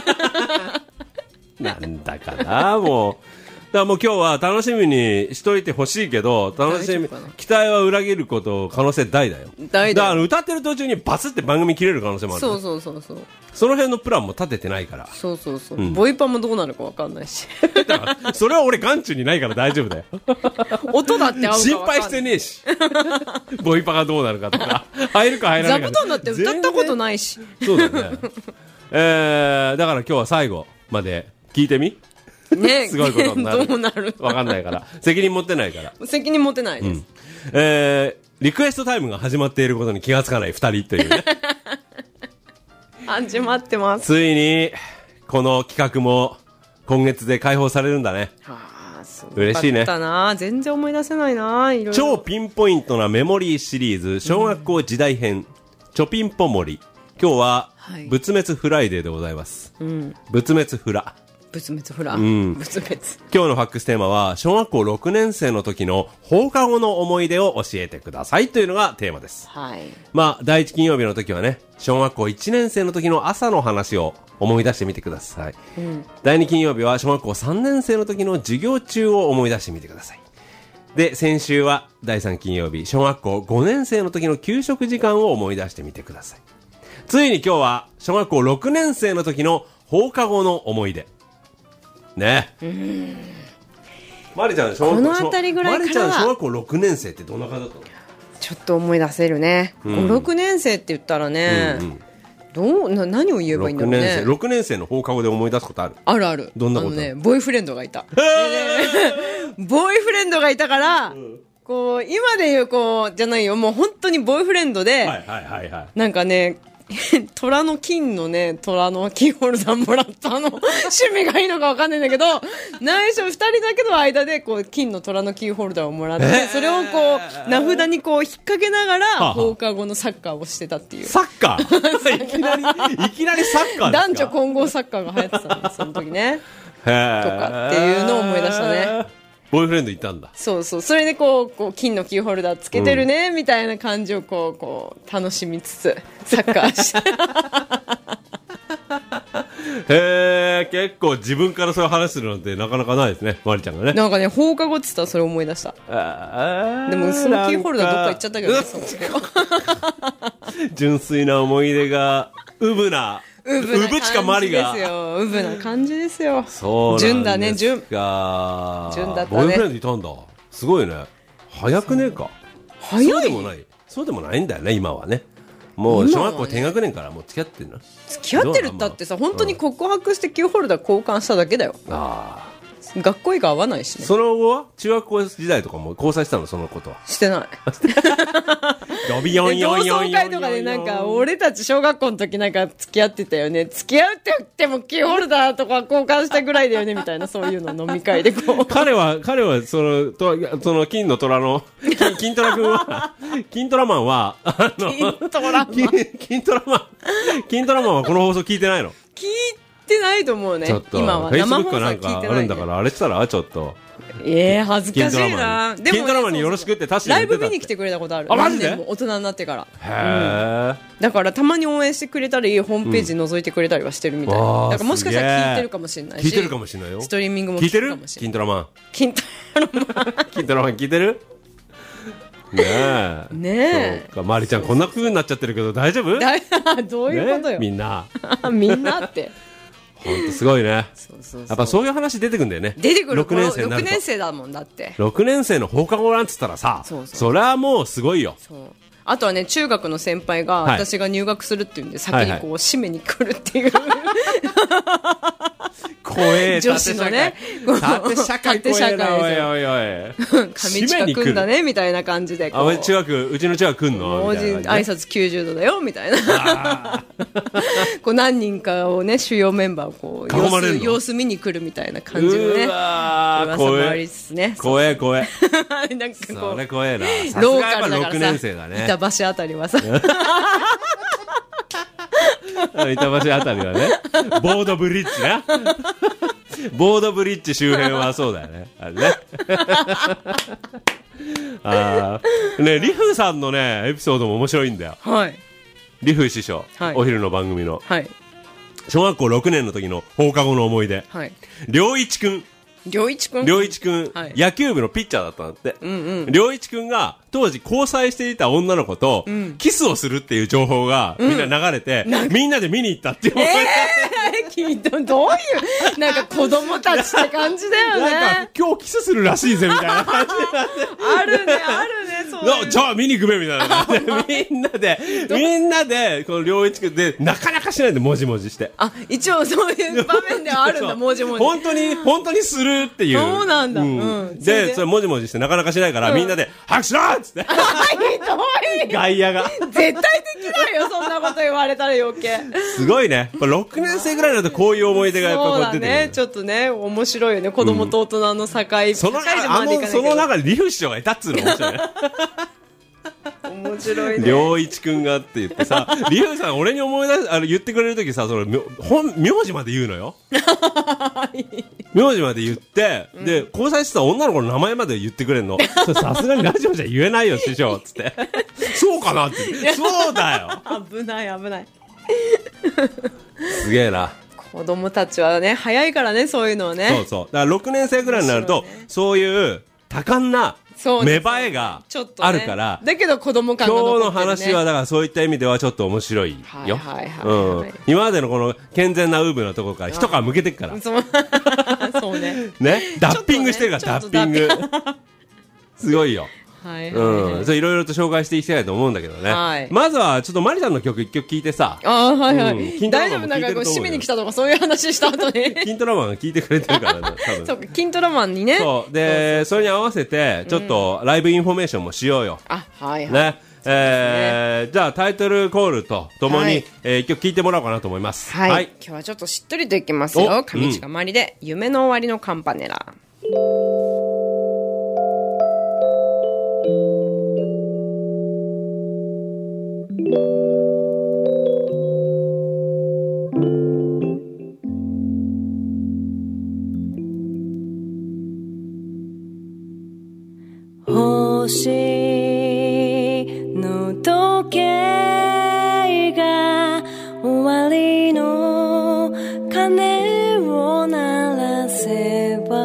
なんだかな、もう。だからもう今日は楽しみにしといてほしいけど、楽しみ、期待は裏切ること可能性大だよ。 大だよ。 だから歌ってる途中にバスって番組切れる可能性もある。 そうそうそうそう。 その辺のプランも立ててないから。 そうそうそう。うん、ボイパもどうなるかわかんないし。 だからそれは俺眼中にないから大丈夫だよ。 音だって合うか心配してねえし。ボイパがどうなるかとか。入るか入らないか。 座布団だって歌ったことないし。 そうだね。えー、だから今日は最後まで聞いてみ。 ね、 すごいことになる。 どうなるわかんないから。責任持ってないから。 責任持ってないです。うん、 えー、リクエストタイムが始まっていることに気がつかない二人というね。 始まってます。 ついに、この企画も今月で開放されるんだね。 はあ、すご嬉しいね。 かったな。全然思い出せないな。いろいろ超ピンポイントなメモリーシリーズ、小学校時代編、うん、チョピンポモリ。今日は、はい、仏滅フライデーでございます。うん、仏滅フラ。 仏滅フラ、うん、仏滅。 今日のファックステーマは小学校ろくねん生の時の放課後の思い出を教えてくださいというのがテーマです。 はい。 まあ第一金曜日の時はね、小学校いちねん生の時の朝の話を思い出してみてください。うん、第二金曜日は小学校さんねん生の時の授業中を思い出してみてください。で、先週は第三金曜日、小学校ごねん生の時の給食時間を思い出してみてください。ついに今日は小学校ろくねん生の時の放課後の思い出。ね。うん。マリちゃん小学校、 このあたりぐらいからマリちゃん小学校ろくねん生ってどんな感じだったの？ ちょっと思い出せるね。うん、ご、ろくねん生って言ったらね、うんうん、どうな何を言えばいいんだろうね。ろくねん生、 ろくねん生の放課後で思い出すことある？ あるある。 どんなこと？あのね、ボーイフレンドがいた。ボーイフレンドがいたから、うん、こう今で言うこうじゃないよ、もう本当にボーイフレンドで、 はいはいはいはい、 なんかね。虎の金のね、虎のキーホルダーもらったの。趣味がいいのかわかんないんだけど、内緒二人だけの間で、こう、金の虎のキーホルダーをもらって、えー、それをこう、名札にこう、引っ掛けながら、放課後のサッカーをしてたっていう。 サッカーいきなり、いきなりサッカーですか？ 男女混合サッカーが流行ってたんです、その時ね。とかっていうのを思い出したね。 ボーイフレンドいたんだ。 そうそう。それでこう、こう金のキーホルダーつけてるね、うん、みたいな感じをこう、こう、楽しみつつ、サッカーして。 へー、結構自分からそういう話するなんてなかなかないですね、マリちゃんがね。 なんかね、放課後って言ったらそれ思い出した。あでもそのキーホルダーどっか行っちゃったけどね、その純粋な思い出が、うぶな。 うぶな感じですよ。うぶな感じですよ。 そうなんですか。 純だね、純。純だったね。 ボーイフレンドいたんだ。すごいね。早くねえか。 早い。 そうでもない。そうでもないんだよね、今はね。もう小学校低学年からもう付き合ってるな。 付き合ってるったってさ、本当に告白してキーホルダー交換しただけだよ。 ああ。 学校以外合わないしね。 その後は中学校時代とかも交際したの？そのことはしてない。 同窓会とかでなんか俺たち小学校の時なんか付き合ってたよね、付き合うって言ってもキーホルダーとか交換したぐらいだよねみたいな、そういうの飲み会でこう彼は彼はそのとその金の虎の金, 金虎君は金虎マンはあの金虎マン金, 金虎マン金虎マンはこの放送聞いてないの？ 聞いてないと思うね。 ちょっと今は生放送フェイスブックなんかあるんだからあれしたらちょっとええー、恥ずかしいな。 でも金ドラマによろしくって確かにライブ見に来てくれたことある。 あ、マジで？ も大人になってから。 へえ、 うん、 だからたまに応援してくれたりホームページ覗いてくれたりはしてるみたいな、 うん、 だからもしかしたら聞いてるかもしれないし、 聞いてるかもしれないよ。 ストリーミングも聞いてるかもしれない。 キントラマンキントラマンキントラマン聞いてるねえねえ、 そうか、まりちゃんこんな風になっちゃってるけど大丈夫？ だどういうことよ、 ね、みんなみんなってほんとすごいね。 そうそうそう、やっぱそういう話出てくるんだよね。 出てくる。 ろくねん生になると。 ろくねん生だもんだって。 ろくねん生の放課後なんつったらさ、そうそう、それはもうすごいよ。 そう、あとはね、中学の先輩が私が入学するっていうんで、はい、先にこう締めに来るっていう、はいはい怖え女子のね、 縦社会怖えな、おいおいおい上近くんだねみたいな感じでこう、 あ、中学、うちの中学来んのみたいな、ね、 挨拶きゅうじゅうどだよみたいなこう何人かをね、主要メンバーをこう様子、様子見に来るみたいな感じのね、 うわ噂もありつつね、 怖え怖えなんかこう、 それ怖えな、 ローカルだからさ、 ろくねん生だね、 板橋あたりはさ板橋あたりはね、ボードブリッジなボードブリッジ周辺はそうだよね、あれねあね、リフさんのねエピソードも面白いんだよ。 はい、 リフ師匠、はい、お昼の番組の、はい、小学校ろくねんの時の放課後の思い出、はい、良一くん良一くん良一くん、はい、野球部のピッチャーだったんだって、うんうん、良一くんが当時交際していた女の子とキスをするっていう情報がみんな流れて、うん、みんなで見に行ったっていう、 えー、きっとどういうなんか子供たちって感じだよね。 なんか今日キスするらしいぜみたいな感じあるねあるね、そういうじゃあ見に行くべみたいな感じでみんなでみんなでこの良一くんでなかなかしないでもじもじして、 あ、一応そういう場面ではあるんだもじもじ、 本当に本当にするっていう、 そうなんだ、うんうん、でそれもじもじしてなかなかしないから、うん、みんなで早くしろっつってひどい外野が絶対できないよ、そんなこと言われたら余計すごいね、ろくねん生ぐらいだとこういう思い出がやっぱこう出てくる。 そうだね、ちょっとね面白いよね、子供と大人の境、うん、 そのあのその中でリフ師匠がいたっつうの面白いね面白いね、 良一くんがって言ってさ、リフさん俺に思い出す、あの言ってくれるときさ、それ本名字まで言うのよ名字まで言って、うん、で交際してた女の子の名前まで言ってくれるの。さすがにラジオじゃ言えないよ師匠っつってそうかなってそうだよ危ない危ないすげえな、 子供たちはね早いからね、そういうのはね。 そうそう、だからろくねん生ぐらいになると、ね、そういう多感な芽生えがあるから、 ね、だけど子供感が残ってる、ね、 今日の話はだからそういった意味ではちょっと面白いよ、はいはいはいはい、うん、今までのこの健全なウーブのところから一皮むけてっからそうそうねね、ダッピングしてるから、ね、ダッピングすごいよ、はいはいはい、うん、それいろいろと紹介していきたいと思うんだけどね、はい、まずはちょっとマリさんの曲一曲聴いてさ、 あ、はいはい、うん、大丈夫、なんかこう締めに来たとかそういう話した後にキントラマンが聴いてくれてるからね多分そうか、キントラマンにね、 そうで、そうそうそう、それに合わせてちょっとライブインフォメーションもしようよ、 うん、あ、はいはい、 ね、えーね、じゃあタイトルコールとともに、はい、えー、一曲聴いてもらおうかなと思います、 はいはい、今日はちょっとしっとりといきますよ。上近まりで、うん、夢の終わりのカンパネラ。星の時計が終わりの鐘を鳴らせば、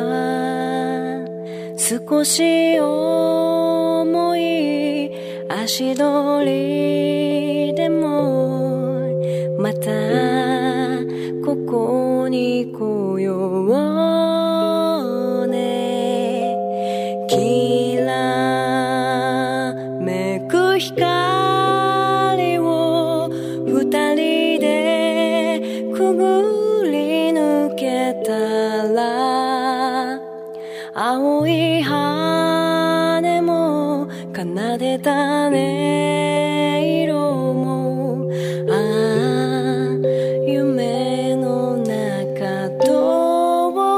少し重い足取りでもまたここに来ようね。きらめく光を二人でくぐり抜けたら、青い羽も奏でたね、色も、ああ夢の中通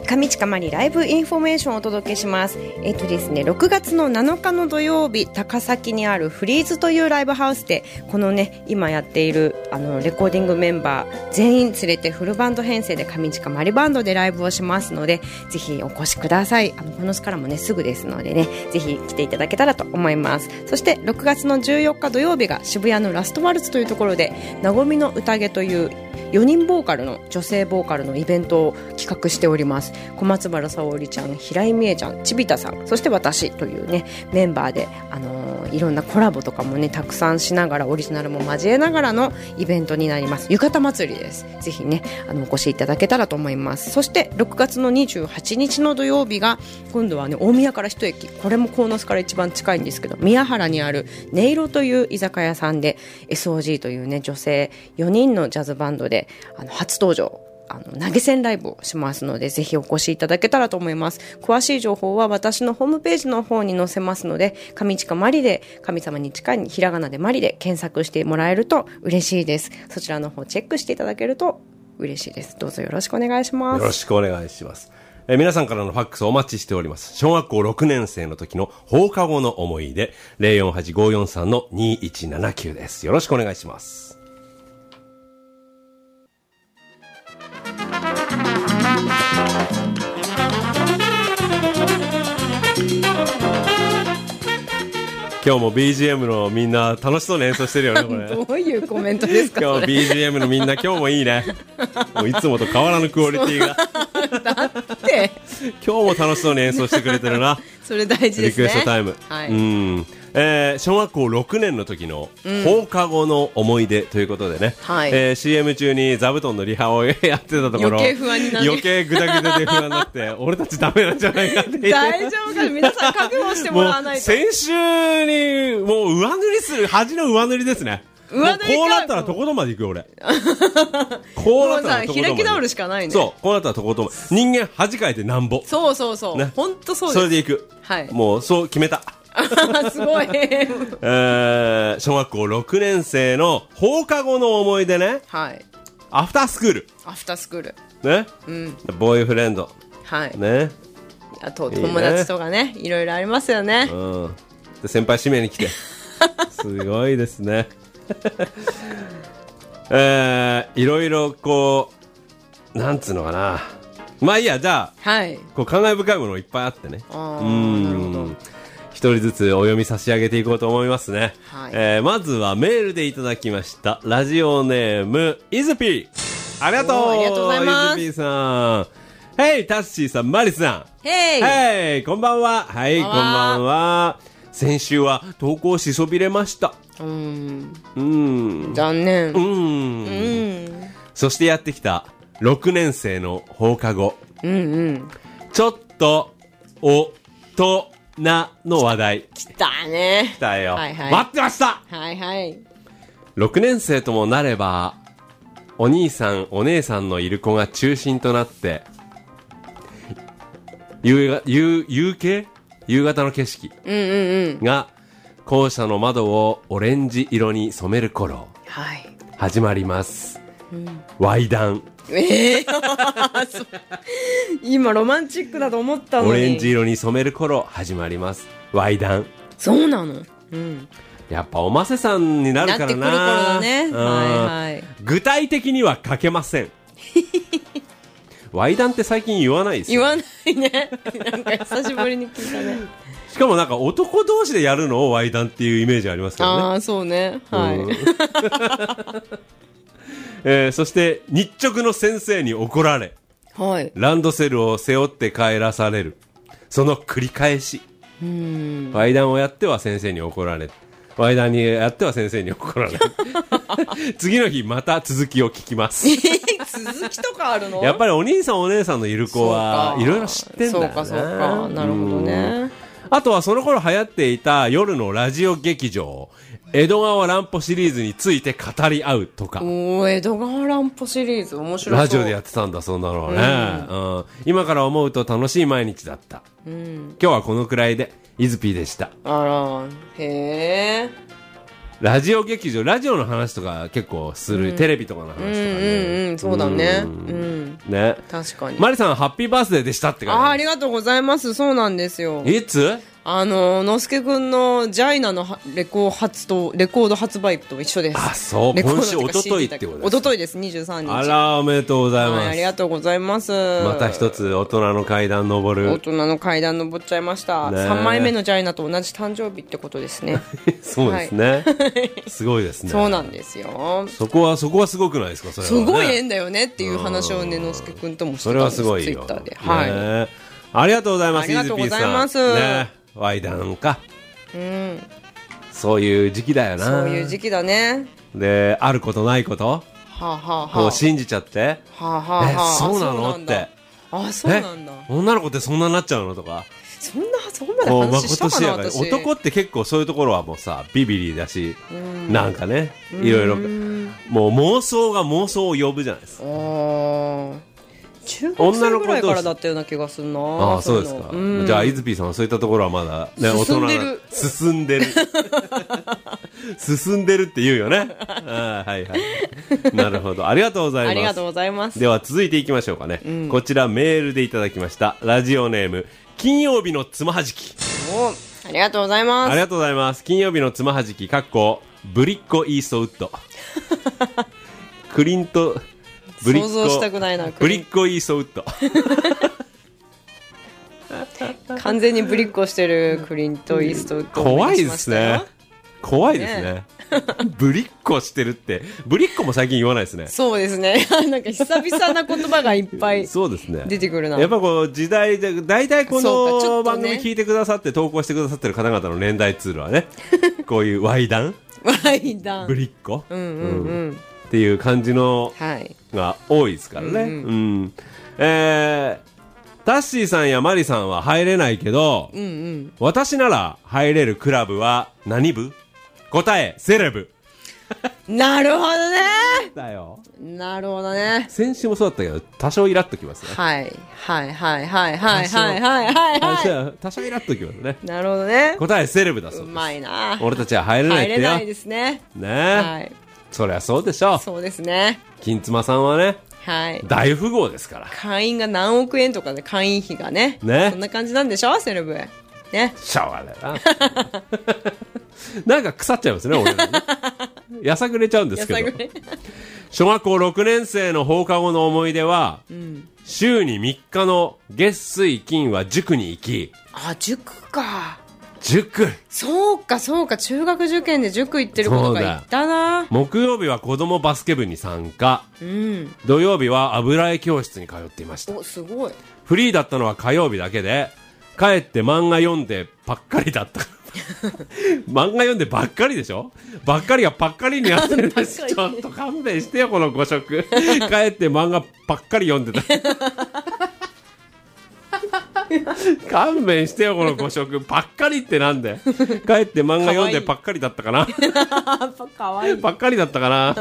上近まりライブインフォメーションをお届けします。えっとですね、ろくがつのなのかの土曜日、高崎にあるフリーズというライブハウスで、このね、今やっているあのレコーディングメンバー全員連れてフルバンド編成で上近まりバンドでライブをしますので、ぜひお越しください。あのこの巣からもね、すぐですのでね、ぜひ来ていただけたらと思います。そしてろくがつのじゅうよっか土曜日が渋谷のラストワルツというところで、なごみの宴というよにんボーカルの女性ボーカルのイベントを企画しております。小松原沙織ちゃん、平井美恵ちゃん、ちびたさん、そして私というねメンバーで、あのー、いろんなコラボとかもねたくさんしながら、オリジナルも交えながらのイベントになります。浴衣祭りです。ぜひねあのお越しいただけたらと思います。そしてろくがつのにじゅうはちにちの土曜日が、今度はね大宮から一駅、これも鴻巣から一番近いんですけど、宮原にある音色という居酒屋さんで エスオージー というね女性よにんのジャズバンドであの初登場、あの投げ銭ライブをしますので、ぜひお越しいただけたらと思います。詳しい情報は私のホームページの方に載せますので、上近まりで、神様に近いひらがなでまりで検索してもらえると嬉しいです。そちらの方チェックしていただけると嬉しいです。どうぞよろしくお願いします。 よろしくお願いします。えー、皆さんからのファックスお待ちしております。小学校ろくねん生の時の放課後の思い出 ゼロよんはちごよんさんのにいちななきゅう です。よろしくお願いします。今日も ビージーエム のみんな楽しそうに演奏してるよねこれ。 どういうコメントですか。 今日 ビージーエム のみんな今日もいいね。もういつもと変わらぬクオリティが。 だって今日も楽しそうに演奏してくれてるな。 それ大事ですね。 リクエストタイム、 はい、 うん、えー、小学校ろくねんの時の放課後の思い出ということでね、 うん、はい、 えー、シーエム 中に座布団のリハをやってたところ余計不安になる、 余計グダグダで不安になって俺たちダメなんじゃないかって大丈夫か、皆さん覚悟してもらわないと。 先週にもう上塗りする恥の上塗りですね。 上塗りこうなったらとことんまで行くよ俺。こうなったらとことんまで。 もうさ開き直るしかないね。 そう、こうなったらとことん。人間恥かいてなんぼ。 そうそうそう。ね、本当そうです。 それで行く。 はい。 もうそう決めた。 すごい。 えー、小学校ろくねん生の放課後の思い出ね。 はい。 アフタースクール。 アフタースクール。 ね。 うん。 ボーイフレンド。 はい。 ね。 あと友達とかね、いいろいろありますよね。 うん。で先輩指名に来て。すごいですね。えー、いろいろこうなんつうのかな、まあいいや、じゃあ、はい、こう感慨深いものいっぱいあってね、 あ、うん、なるほど、 一人ずつお読み差し上げていこうと思いますね、 はい、 えー、まずはメールでいただきましたラジオネームイズピー、ありがとう、 ありがとうございます。 イズピーさん、ヘイタッシーさん、マリスさん、 ヘイヘイ、こんばんは、はい、こんばんは。先週は投稿しそびれました。 うーん、 うーん、 残念。 うーん、うーん。そしてやってきたろくねん生の放課後、 うんうん、 ちょっと大人の話題。 来たね。 来たよ、 はいはい、 待ってました。 はいはい。 ろくねん生ともなればお兄さんお姉さんのいる子が中心となって夕夕夕景夕方の景色が、 うんうんうん、 校舎の窓をオレンジ色に染める頃、 はい、 始まります、 うん、 ワイダン。 えー、今ロマンチックだと思ったのに。 オレンジ色に染める頃始まりますワイダン。 そうなの、うん、 やっぱおませさんになるからな。 なってくる頃だね、うん、はいはい、 具体的には書けません。ワイダンって最近言わないですよ。 言わないね。なんか久しぶりに聞いたね。 しかもなんか男同士でやるのをワイダンっていうイメージありますけどね。 ああ、そうね。はい。うん、 えー、そして日直の先生に怒られ、はい、ランドセルを背負って帰らされる。その繰り返し。うーん、ワイダンをやっては先生に怒られ、ワイダンにやっては先生に怒られ。次の日また続きを聞きます。 続きとかあるの？ やっぱりお兄さんお姉さんのいる子はいろいろ知ってんだよね。 そうかそうか、なるほどね。 あとはその頃流行っていた夜のラジオ劇場江戸川乱歩シリーズについて語り合うとか。 おー、江戸川乱歩シリーズ面白そう。 ラジオでやってたんだ、そんなのはね、うんうん、今から思うと楽しい毎日だった、うん、今日はこのくらいでイズピーでした。 あら、へえ。 ラジオ劇場、ラジオの話とか結構する、うん、テレビとかの話とかね。 うんうんうん、そうだね。うん。 ね。 確かに。 マリさん、ハッピーバースデーでしたって感じ。 ああ、ありがとうございます。そうなんですよ。 いつ？ あの、のすけくんのジャイナのレコ発と、レコード発売と一緒です。 あ、そう。今週、おとといってことです。 おとといです、にじゅうさんにち。 あら、おめでとうございます。はい、 ありがとうございます。 また一つ、大人の階段登る。 大人の階段登っちゃいました。さんまいめのジャイナと同じ誕生日ってことですね。 そうですね。はい、すごいですね。 そうなんですよ。 そこは、そこはすごくないですか、それは、ね。 すごい縁だよねっていう話をね、のすけくんともしてたんです。 それはすごいよ。 ツイッターで。はい。 ありがとうございます。 ありがとうございます。 ね。ワイダンか、 うん、 そういう時期だよな。 そういう時期だね。 で、あることないこと、はあはあはあ、 こう信じちゃって、はあはあはあ、 え、そうなのって。 あ、そうなんだ。 女の子ってそんなになっちゃうのとか。 そんな、そこまで話したかな、私。 男って結構そういうところはもうさ、ビビリだし、なんかね、いろいろ、もう妄想が妄想を呼ぶじゃないですか。 中学生ぐらいからだったような気がするな。 ああ、そうですか。じゃあ、イズピーさんはそういったところはまだ、ね、大人進んでる。 進んでる。進んでるって言うよね。あはいはい。なるほど。ありがとうございます。 ありがとうございます。 では続いていきましょうかね。うん、こちらメールでいただきました。ラジオネーム、金曜日のつまはじき。 お、ありがとうございます。 ありがとうございます。金曜日のつまはじき、かっこ、ブリッコ・イーストウッド。クリント、 ブリッコ想像したくないな。 ブリッコイーストウッド。 完全にブリッコしてるクリント・イーストウッド。 怖いですね。怖いですね。ねブリッコしてるって、ブリッコも最近言わないですね。 そうですね。なんか久々な言葉がいっぱいそうですね。出てくるな。 やっぱこう時代で、大体この番組聞いてくださって投稿してくださってる方々の年代ツールはね、こういうワイダン、 ワイダン、 ブリッコ、 うんうんうん。 っていう感じのが多いですからね、 はいうんうんうん、えー、タッシーさんやマリさんは入れないけど、 うんうん、 私なら入れるクラブは何部？答え、セレブ。 なるほどね。 だよ。 なるほどね。 先週もそうだったけど多少イラっときますね。 はいはいはいはいはいはいはいはい。 多少イラっときますね。 なるほどね。 答え、セレブだそうです。 うまいな。 俺たちは入れないってよ。 入れないですね。 ねえ。はい。そりゃそうでしょう。 そうですね。 金妻さんはね、 はい、 大富豪ですから。 会員が何億円とかで会員費がね、ね、そんな感じなんでしょ、セレブね。 しょうがないな。なんか腐っちゃいますね、俺らね。やさぐれちゃうんですけど。小学校ろくねん生の放課後の思い出は、うん、週にみっかの月水金は塾に行き。 あ、塾か。 塾。 そうかそうか、中学受験で塾行ってることがいたな。 木曜日は子供バスケ部に参加、うん、土曜日は油絵教室に通っていました。 お、すごい。 フリーだったのは火曜日だけで、帰って漫画読んでばっかりだった漫画読んでばっかりでしょ、ばっかりがばっかりになってるんです。ちょっと勘弁してよ、このご食。帰って漫画ばっかり読んでた。勘弁してよ、このご食。ばっかりってなんで。帰って漫画読んでばっかりだったかな。 かわいい。 ばっかりだったかなって。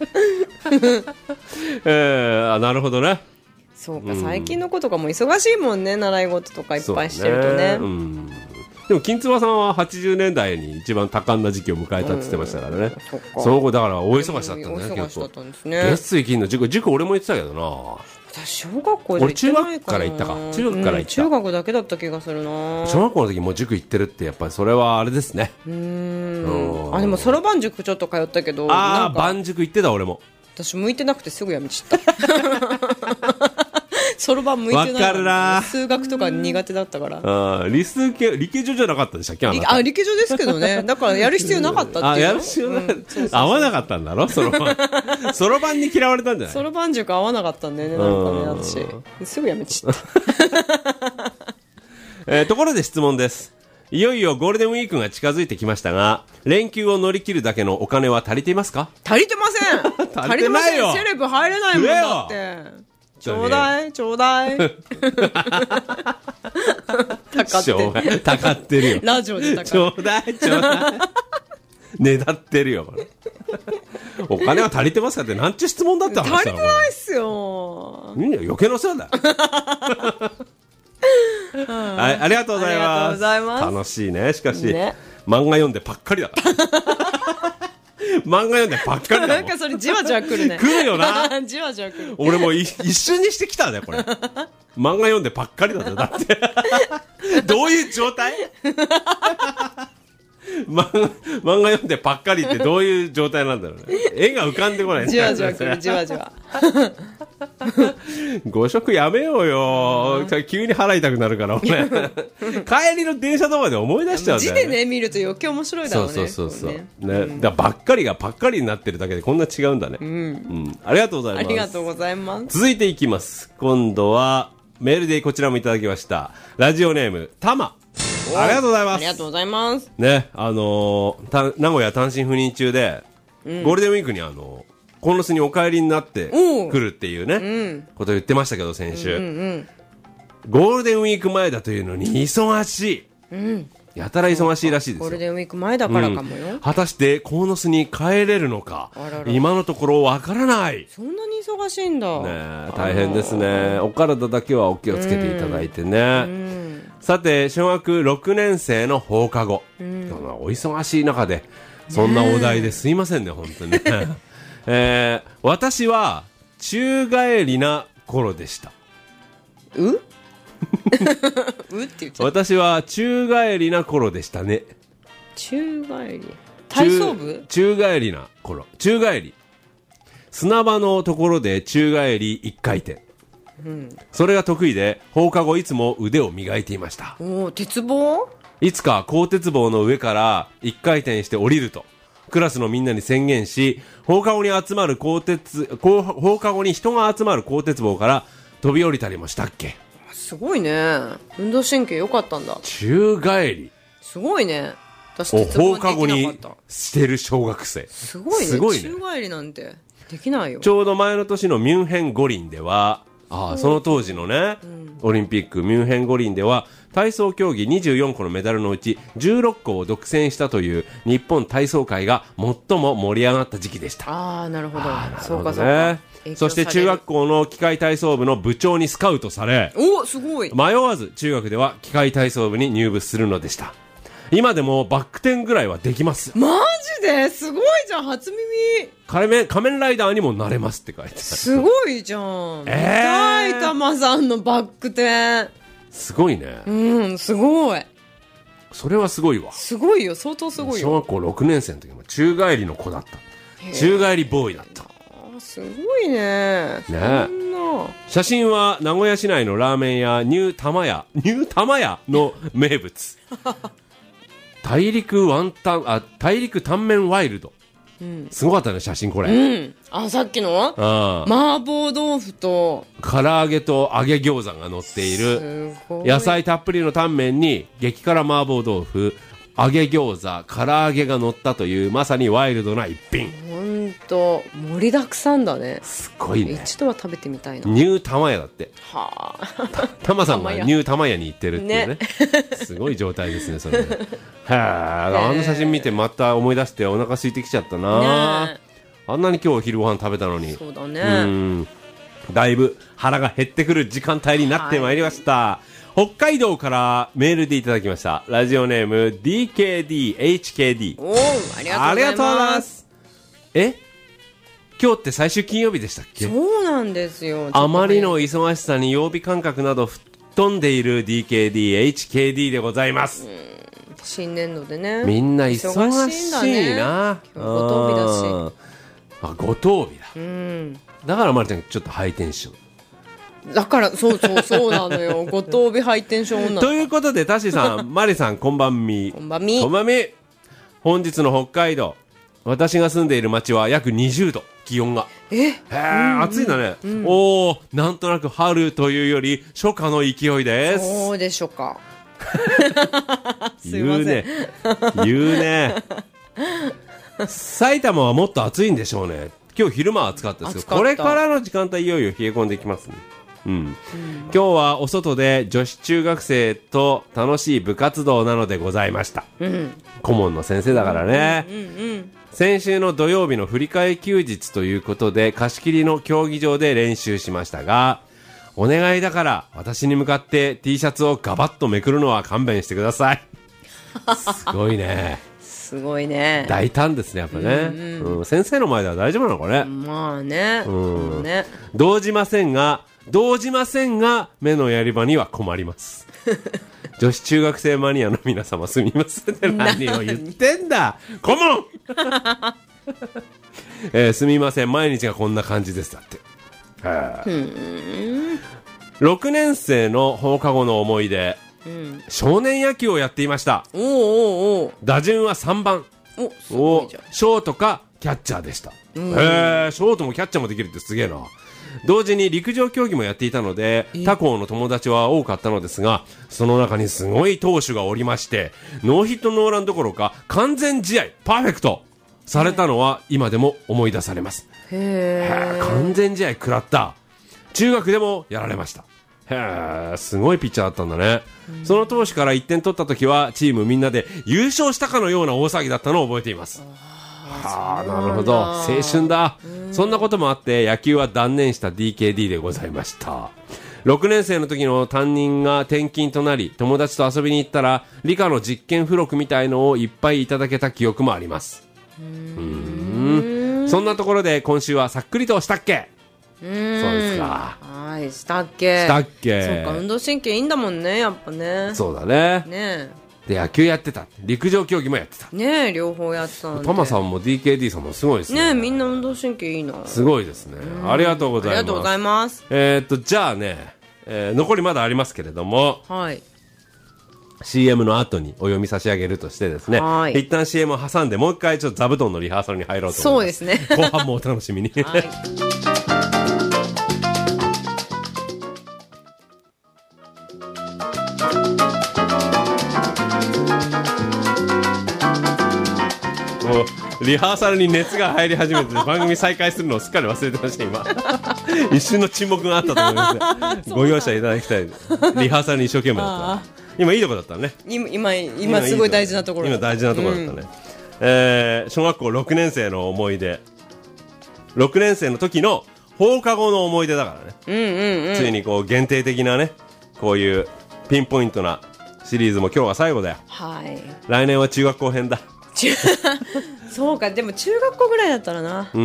えー、あ、なるほどね。 そうか、うん、最近の子とかも忙しいもんね、習い事とかいっぱいしてるとね。 うん、でも金妻さんははちじゅうねんだいに一番多感な時期を迎えたって言ってましたからね、うん、そ, その後だから大忙しだったんだね。 大忙しだったんですね。 月水金の塾、塾俺も行ってたけどな。 私小学校で行ってないかな。 俺中学から行ったか。中学から行った、うん、 中学だけだった気がするな。 小学校の時もう塾行ってるって、やっぱりそれはあれですね。 うーん、あ、でもそろばん塾ちょっと通ったけど、 ああ、晩塾行ってた。俺も私向いてなくてすぐやめちゃったそろばん向いてない。 わかるな。 数学とか苦手だったから。 ああ、理数系、理系上じゃなかったでしたっけ、あなた。 あ、理系上ですけどね。だからやる必要なかったっていう。 あ、やる必要なかった。合わなかったんだろ、そろばん。そろばんに嫌われたんじゃない。 そろばん塾合わなかったんだよね、なんかね、私。すぐやめちゃった。 えー、ところで質問です。いよいよゴールデンウィークが近づいてきましたが、連休を乗り切るだけのお金は足りていますか？ 足りてません。足りてないよ。セレブ入れないもんだって。ちょうだいちょうだい。たかってる。 たかってるよ。 ラジオでたかってる。 ちょうだいちょうだい。ねだってるよ。これお金は足りてますかってなんちゅう質問だったの？ 足りてないっすよ。 みんな余計な世話だよ。はい、ありがとうございます。 ありがとうございます。 楽しいね。しかし、ね、 漫画読んでばっかりだから漫画読んでばっかりだもん。 なんかそれじわじわ来るね。 来るよな。 じわじわ来る。 俺もい一瞬にしてきたね、これ。漫画読んでばっかりだぜ、だって。どういう状態漫画、漫画読んでばっかりってどういう状態なんだろうね。絵が浮かんでこない。 じわじわ来る、じわじわ。 ご食やめようよ。急に払いたくなるから、俺。帰りの電車とかで思い出しちゃうんだよね。 字でね、見ると余計面白いだろうね。 そうそうそうそう。 ね。 ね。だからばっかりがばっかりになってるだけでこんな違うんだね。うん。うん。ありがとうございます。 ありがとうございます。 続いていきます。今度は、メールでこちらもいただきました。ラジオネーム、たま。ありがとうございます。 ありがとうございます。 ね、あのー、た名古屋単身赴任中で、うん、ゴールデンウィークにあの、コンロスにお帰りになってくるっていうね、うん、ことを言ってましたけど、先週、うんうんうん。ゴールデンウィーク前だというのに忙しい。うん、やたら忙しいらしいですよ。 ゴールデンウィーク前だからかもよ。 うん、果たしてコンロスに帰れるのか、あらら今のところわからない。 そんなに忙しいんだ。ね、 大変ですね。お体だけはお気をつけていただいてね。うんうんさて、小学ろくねん生の放課後、うん、お忙しい中でそんなお題ですいませんね、本当にね、えー、私は宙返りな頃でした。 ううって言っちゃった。 私は宙返りな頃でしたね。 宙返り体操部宙返りな頃。宙返り砂場のところで宙返りいっかい転、うん、それが得意で放課後いつも腕を磨いていました。 おー、鉄棒？ いつか鋼鉄棒の上からいっかい転して降りるとクラスのみんなに宣言し、放課後に集まる鋼鉄放課後に人が集まる鋼鉄棒から飛び降りたりもしたっけ。 すごいね。運動神経良かったんだ。 宙返りすごいね。私鉄棒できなかった。放課後にしてる小学生すごいね。すごいね。宙返りなんてできないよ。 ちょうど前の年のミュンヘン五輪ではああその当時のね、うん、オリンピックミュンヘン五輪では体操競技にじゅうよんこのメダルのうちじゅうろっこを独占したという日本体操界が最も盛り上がった時期でした。 ああなるほど。 なるほどね。そうかそうか。そして中学校の機械体操部の部長にスカウトされ、 おすごい。 迷わず中学では機械体操部に入部するのでした。今でもバック転ぐらいはできます。 マジですごいじゃん。初耳。 仮面、仮面ライダーにもなれますって書いてある。 すごいじゃん。えー、見たいたまさんのバック転。 すごいね。 うん、すごい。 それはすごいわ。 すごいよ、相当すごいよ。 小学校ろくねん生の時も宙返りの子だった。宙返りボーイだった。 すごいね。 ね。写真は名古屋市内のラーメン屋ニュー玉屋、ニュー玉屋の名物。大陸ワンタン、あ、大陸タンメンワイルド。うん、すごかったね、写真これ。 うん。あ、さっきのあ麻婆豆腐と、 唐揚げと揚げ餃子が乗っている、野菜たっぷりのタンメンに、激辛麻婆豆腐、揚げ餃子、唐揚げが乗ったという、まさにワイルドな一品。 ほんと、盛りだくさんだね。 すごいね。 一度は食べてみたいな。 ニュー玉屋だって。 はあ。たまさんがニュー玉屋に行ってるっていうね。ねすごい状態ですね、それね。へあ、あの写真見てまた思い出してお腹空いてきちゃったな、ね、あんなに今日昼ご飯食べたのに。 そうだね。 うんだいぶ腹が減ってくる時間帯になってまいりました、はい、北海道からメールでいただきました。ラジオネーム ディーケーディーエイチケーディー。 おー、ありがとうございます。 え今日って最終金曜日でしたっけ。 そうなんですよ。 あまりの忙しさに曜日感覚など吹っ飛んでいる ディーケーディーエイチケーディー でございます。 うん新年度でね。 みんな忙しいな。 ね、今日ご当日だし。 あ、ご当日だ。 うん。 だからまるちゃんちょっとハイテンション。だからそうそうそうなのよ。ご当日ハイテンション女。 ということでタシさん、マリさんこんばんみ。 こんばんみ。 こんばんみ。本日の北海道、私が住んでいる町は約にじゅうど気温が。 え？ へえ、暑いんだね。うん、おお、なんとなく春というより初夏の勢いです。 そうでしょうか。 言うね言うね埼玉はもっと暑いんでしょうね。今日昼間は暑かったですけど、これからの時間帯いよいよ冷え込んできますね。うん、うん、今日はお外で女子中学生と楽しい部活動なのでございました、うん、顧問の先生だからね、うんうんうん、先週の土曜日の振り替え休日ということで貸し切りの競技場で練習しましたが、お願いだから私に向かって T シャツをガバッとめくるのは勘弁してください。 すごいね。 すごいね。 大胆ですね、やっぱね。うんうん、先生の前では大丈夫なのかね。 まあね。うん。ね。 動じませんが、動じませんが、目のやり場には困ります。女子中学生マニアの皆様すみません。何を言ってんだ顧問えー、すみません、毎日がこんな感じです。だって。ろくねん生の放課後の思い出、うん、少年野球をやっていました。 おーおーおー、 打順はさんばん。 お、すごいじゃん。 ショートかキャッチャーでした。へー、ショートもキャッチャーもできるってすげえな。同時に陸上競技もやっていたので他校の友達は多かったのですが、その中にすごい投手がおりまして、ノーヒットノーランどころか完全試合パーフェクトされたのは今でも思い出されます。へー、完全試合食らった。中学でもやられました。へー、すごいピッチャーだったんだね。その投手からいってん取った時はチームみんなで優勝したかのような大騒ぎだったのを覚えています。はあ、なるほど、青春だ。そんなこともあって野球は断念した ディーケーディー でございました。ろくねん生の時の担任が転勤となり、友達と遊びに行ったら理科の実験付録みたいのをいっぱいいただけた記憶もあります。うーん、そんなところで今週はさっくりとしたっけ。うーん、そうですか。 はい、したっけしたっけ。 そっか、運動神経いいんだもんね、やっぱね。 そうだね。 ねで、野球やってた、陸上競技もやってたねえ、両方やってたんで。 タマさんも ディーケーディー さんもすごいですね。 ねえ、みんな運動神経いいな。 すごいですね。ありがとうございます。 ありがとうございます。 えー、っとじゃあね、えー、残りまだありますけれども、 はい、 シーエム の後にお読み差し上げるとしてですね、はい、一旦 シーエム を挟んでもう一回ちょっと座布団のリハーサルに入ろうと思います。 そうですね。 後半もお楽しみに。はい、もうリハーサルに熱が入り始めて番組再開するのをすっかり忘れてました今。一瞬の沈黙があったと思いますね。ご容赦いただきたい。リハーサルに一生懸命だった。今いいとこだったね。 今今今すごい大事なところ。 今大事なところだったね。うん、えー、小学校ろくねん生の思い出。ろくねん生の時の放課後の思い出だからね。 うんうんうん、 ついにこう限定的なね、こういうピンポイントなシリーズも今日が最後だよ。 はい。 来年は中学校編だ。 そうか、でも中学校ぐらいだったらな、 うんうん、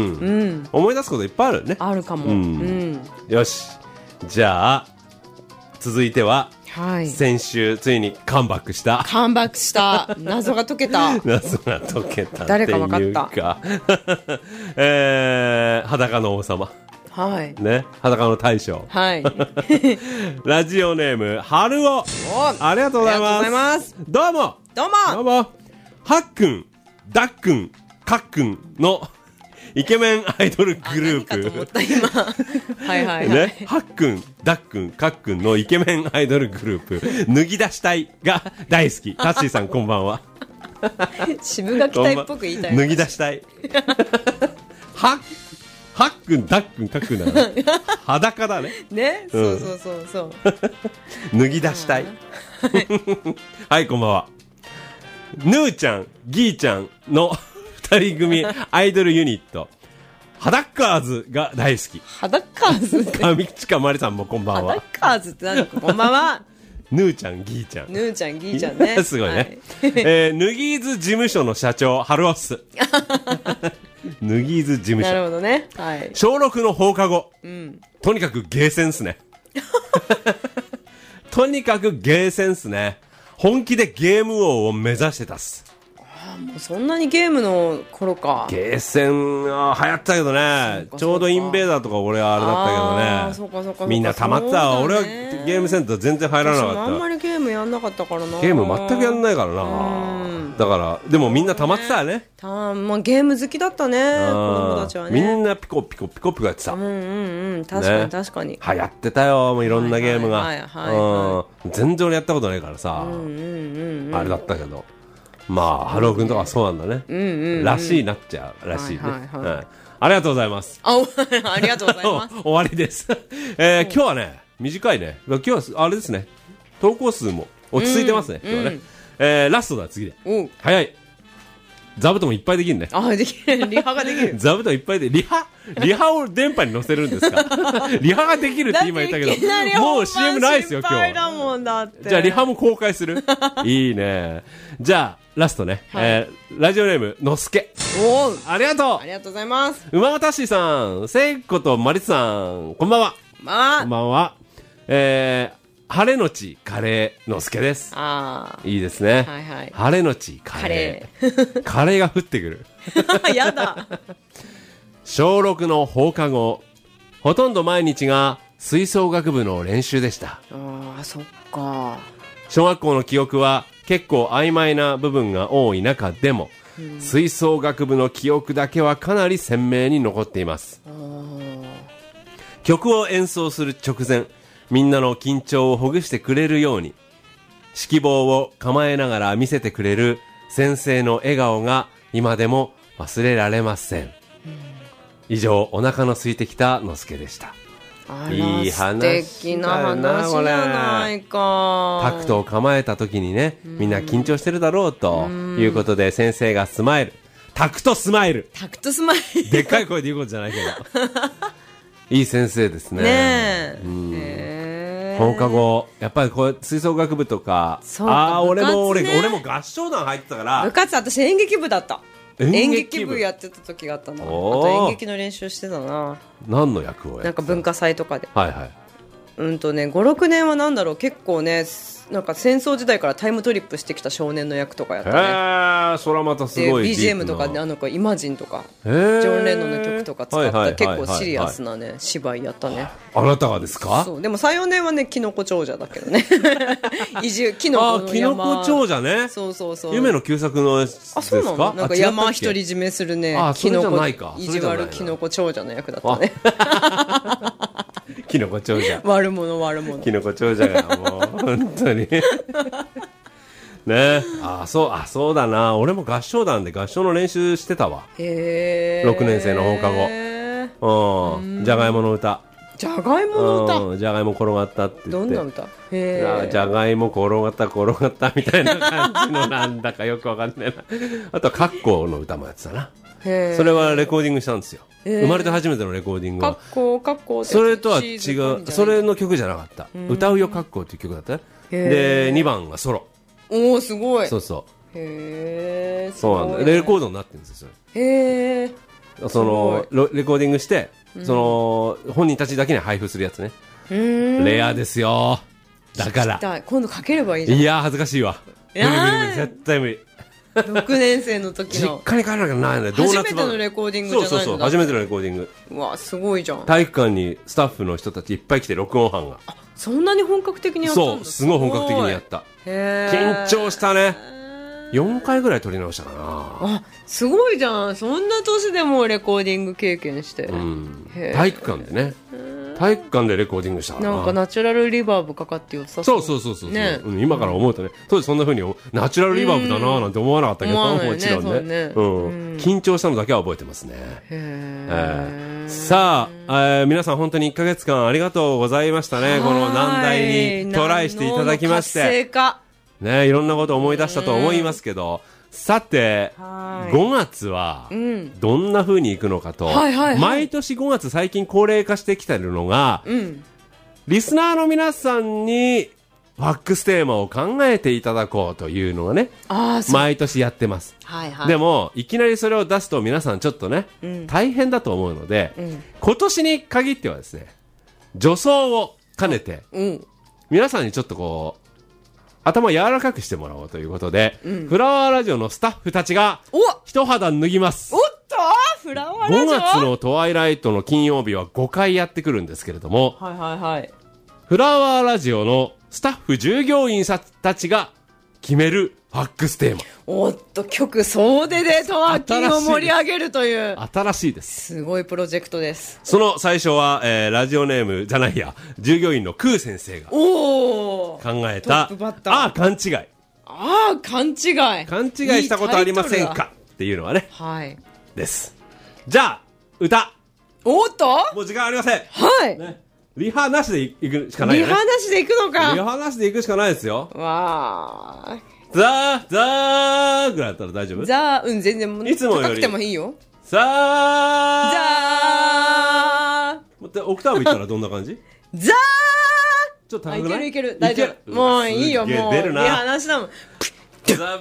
思い出すこといっぱいあるね。 あるかも、 うんうん、よし、じゃあ続いては、 はい、 先週ついにカムバックしたカムバックした謎が解けた謎が解けたっていうか、 誰か分かった、 えー、裸の王様、 はいね、裸の大将、 はい、 ラジオネーム春尾、ありがとうございます。どうもどうもどうも、はっくん、だっくん、かっくんのイケメンアイドルグループ。 何かと思った今。はいはいはい。 ね、はっくん、だっくん、かっくんのイケメンアイドルグループ、脱ぎ出したいが大好き。タッシーさんこんばんは。 渋垣隊っぽく言いたい。 脱ぎ出したい。は、はっくん、だっくん、かっくんだから。裸だね。 ね、うん、そうそうそうそう。 脱ぎ出したい。はい、こんばんは。ヌーちゃん、ギーちゃんの二人組アイドルユニット、ハダッカーズが大好き。 ハダッカーズ上近まりさんもこんばんは。 ハダッカーズって何かこんばんは。 ヌーちゃん、ギーちゃん。 ヌーちゃん、ギーちゃんね。 すごいね。はい、えー、ヌギーズ事務所の社長、ハルオス。ヌギーズ事務所。 なるほどね。はい。 小ろくの放課後。 うん。 とにかくゲーセンっすね。とにかくゲーセンっすね。本気でゲーム王を目指してたっす。 ああ、もうそんなにゲームの頃か。 ゲーセンは流行ったけどね、ちょうどインベーダーとか俺はあれだったけどね。 あ、そうかそうか、 みんな溜まってたわ。俺はゲームセンター全然入らなかった。 あんまりゲームやんなかったからな。 ゲーム全くやんないからな。だからでもみんな溜まってたよね。 たまあ、ゲーム好きだったね、子供たちはね。 みんなピコピコピコピコやってた。 うんうんうん、確かに確かに。 流行ってたよ、もういろんなゲームが。 はいはいはい。 全然俺やったことないからさ、あれだったけど。まあ、ハロー君とかそうなんだね。 うんうんうん、 らしいなっちゃうらしいね。 はいはいはい、 はい、ありがとうございます。 あ、ありがとうございます。 終わりです。えー、今日はね、短いね。今日はあれですね。投稿数も落ち着いてますね。うん、今日はね。うん、えー、ラストだ、次で。早い。 座布団いっぱいできるね。 あ、できる。リハができる。 座布団いっぱいで、リハリハを電波に乗せるんですか？リハができるって今言ったけど、もう シーエム ないですよ、今日。 心配だもんだって。 じゃあ、リハも公開するいいね。じゃあ、ラストね。はい、えー、ラジオネーム、のすけ。 おー。 ありがとう。 ありがとうございます。 馬和たっしーさん、せいことまりつさん、こんばんは。 まあ。 こんばんは。えー、晴れのちカレーのすけです。 ああ。 いいですね。 はいはい。 晴れのちカレー。カレーが降ってくる。 やだ。 小ろくの放課後、ほとんど毎日が吹奏楽部の練習でした。 ああ、そっか。 小学校の記憶は結構曖昧な部分が多い中でも、うん、吹奏楽部の記憶だけはかなり鮮明に残っています。曲を演奏する直前、みんなの緊張をほぐしてくれるように、指揮棒を構えながら見せてくれる先生の笑顔が今でも忘れられません。うん、以上、お腹の空いてきたのすけでした。 あら、いい話素敵な話じゃないか。 タクトを構えた時にね、みんな緊張してるだろうということで、先生がスマイル。タクトスマイル。 タクトスマイル。 でっかい声で言うことじゃないけど。いい先生ですね。 ねえ。 うん、へ放課後、やっぱりこう吹奏楽部とか、 そうああ、俺も俺、俺も合唱団入ってたから。 部活、私演劇部だった。 演劇部、 演劇部やってた時があったな。あと演劇の練習してたな。 何の役をやってた？ なんか文化祭とかで。 はいはい。 うんとね、ご、ろくねんはなんだろう、結構ね、なんか戦争時代からタイムトリップしてきた少年の役とかやったね。 へえ、それはまたすごい。 ビージーエム とかで、あの子、イマジンとか、ジョン・レノンの曲とか使った結構シリアスなね、芝居やったね。 あなたがですか？ そう、でもさん、よねんはね、キノコ長者だけどね。移住、キノコの山。 あ、キノコ長者ね。 そうそうそう。 夢の旧作のやつですか？ あ、そうなの？なんか山独り占めするね、 キノコ、意地悪キノコ長者の役だったね。 キノコ長者。 悪者悪者。 キノコ長者がもう本当にね。あ、そう、あ、そうだな。俺も合唱団で合唱の練習してたわ。 へー。ろくねん生の放課後。うん。じゃがいもの歌。 じゃがいもの歌。 うん。じゃがいも転がったって言って。 どんな歌？へー。 じゃがいも転がった転がったみたいな感じのなんだかよくわかんないな。あとはカッコーの歌もやってたな。へー。それはレコーディングしたんですよ。生まれて初めてのレコーディングは。 カッコー、カッコーって。 それとは違う。それの曲じゃなかった。歌うよカッコーっていう曲だったね。で、にばんがソロ。 おー、すごい。 そうそう。 へー。 そうなんだ。レコードになってるんですよ、それ。 へー。 その、レコーディングして、その、本人たちだけに配布するやつね。レアですよ。だから。 今度かければいいじゃん。 いやー、恥ずかしいわ。無理無理無理、絶対無理。 ろくねん生の時の。 実家に帰らなきゃないね。 初めてのレコーディングじゃないの？ そうそうそう、初めてのレコーディング。 うわ、すごいじゃん。 体育館にスタッフの人たちいっぱい来て、録音班が。 あ、そんなに本格的にやったんだ。 そう、すごい本格的にやった。 へー。緊張したね。よんかいぐらい撮り直したかな。 あ、すごいじゃん。そんな年でもレコーディング経験して。 うん。体育館でね。体育館でレコーディングしたからな。なんかナチュラルリバーブかかってよさそう。そうそうそうそう、ね、うん。今から思うとね、当時そんな風にナチュラルリバーブだななんて思わなかったけど、もちろんね。ねうん、うん。緊張したのだけは覚えてますね。へえー、さあ、えー、皆さん本当にいっかげつかんありがとうございましたね。この難題にトライしていただきまして。ね、いろんなことを思い出したと思いますけど、さて、ごがつはどんな風にいくのかと、はいはいはい、毎年ごがつ最近高齢化してきてるのが、うん、リスナーの皆さんにファックステーマを考えていただこうというのがね、毎年やってます、はいはい、でもいきなりそれを出すと皆さんちょっとね、うん、大変だと思うので、うん、今年に限ってはですね、助走を兼ねて、うん、皆さんにちょっとこう頭柔らかくしてもらおうということで、うん、フラワーラジオのスタッフたちが一肌脱ぎます。 おっとフラワーラジオごがつのトワイライトの金曜日はごかいやってくるんですけれども、 はいはいはい、 フラワーラジオのスタッフ従業員さたちが決めるファックステーマ。 おっと、曲総出でトワキンを盛り上げるという新しいです。 すごいプロジェクトです。 その最初は、えー、ラジオネームじゃないや従業員のクー先生が考えた、ああ勘違い、 ああ勘違い勘違いしたことありませんかっていうのはね、 はいです。じゃあ歌、 おっともう時間ありません。 はい、 ね、リハなしで行くしかないよね。 リハなしで行くのか。 リハなしで行くしかないですよ。 わあ、 ザーザーぐらいだったら大丈夫？ ザー、うん、全然もういつもより高くてもいいよ。 さザーもっとオクターブいったらどんな感じ？ ーザーちょっとあ、 高くない？ いけるいける、大丈夫。もういいよ、もう。いい話だもん。 ザ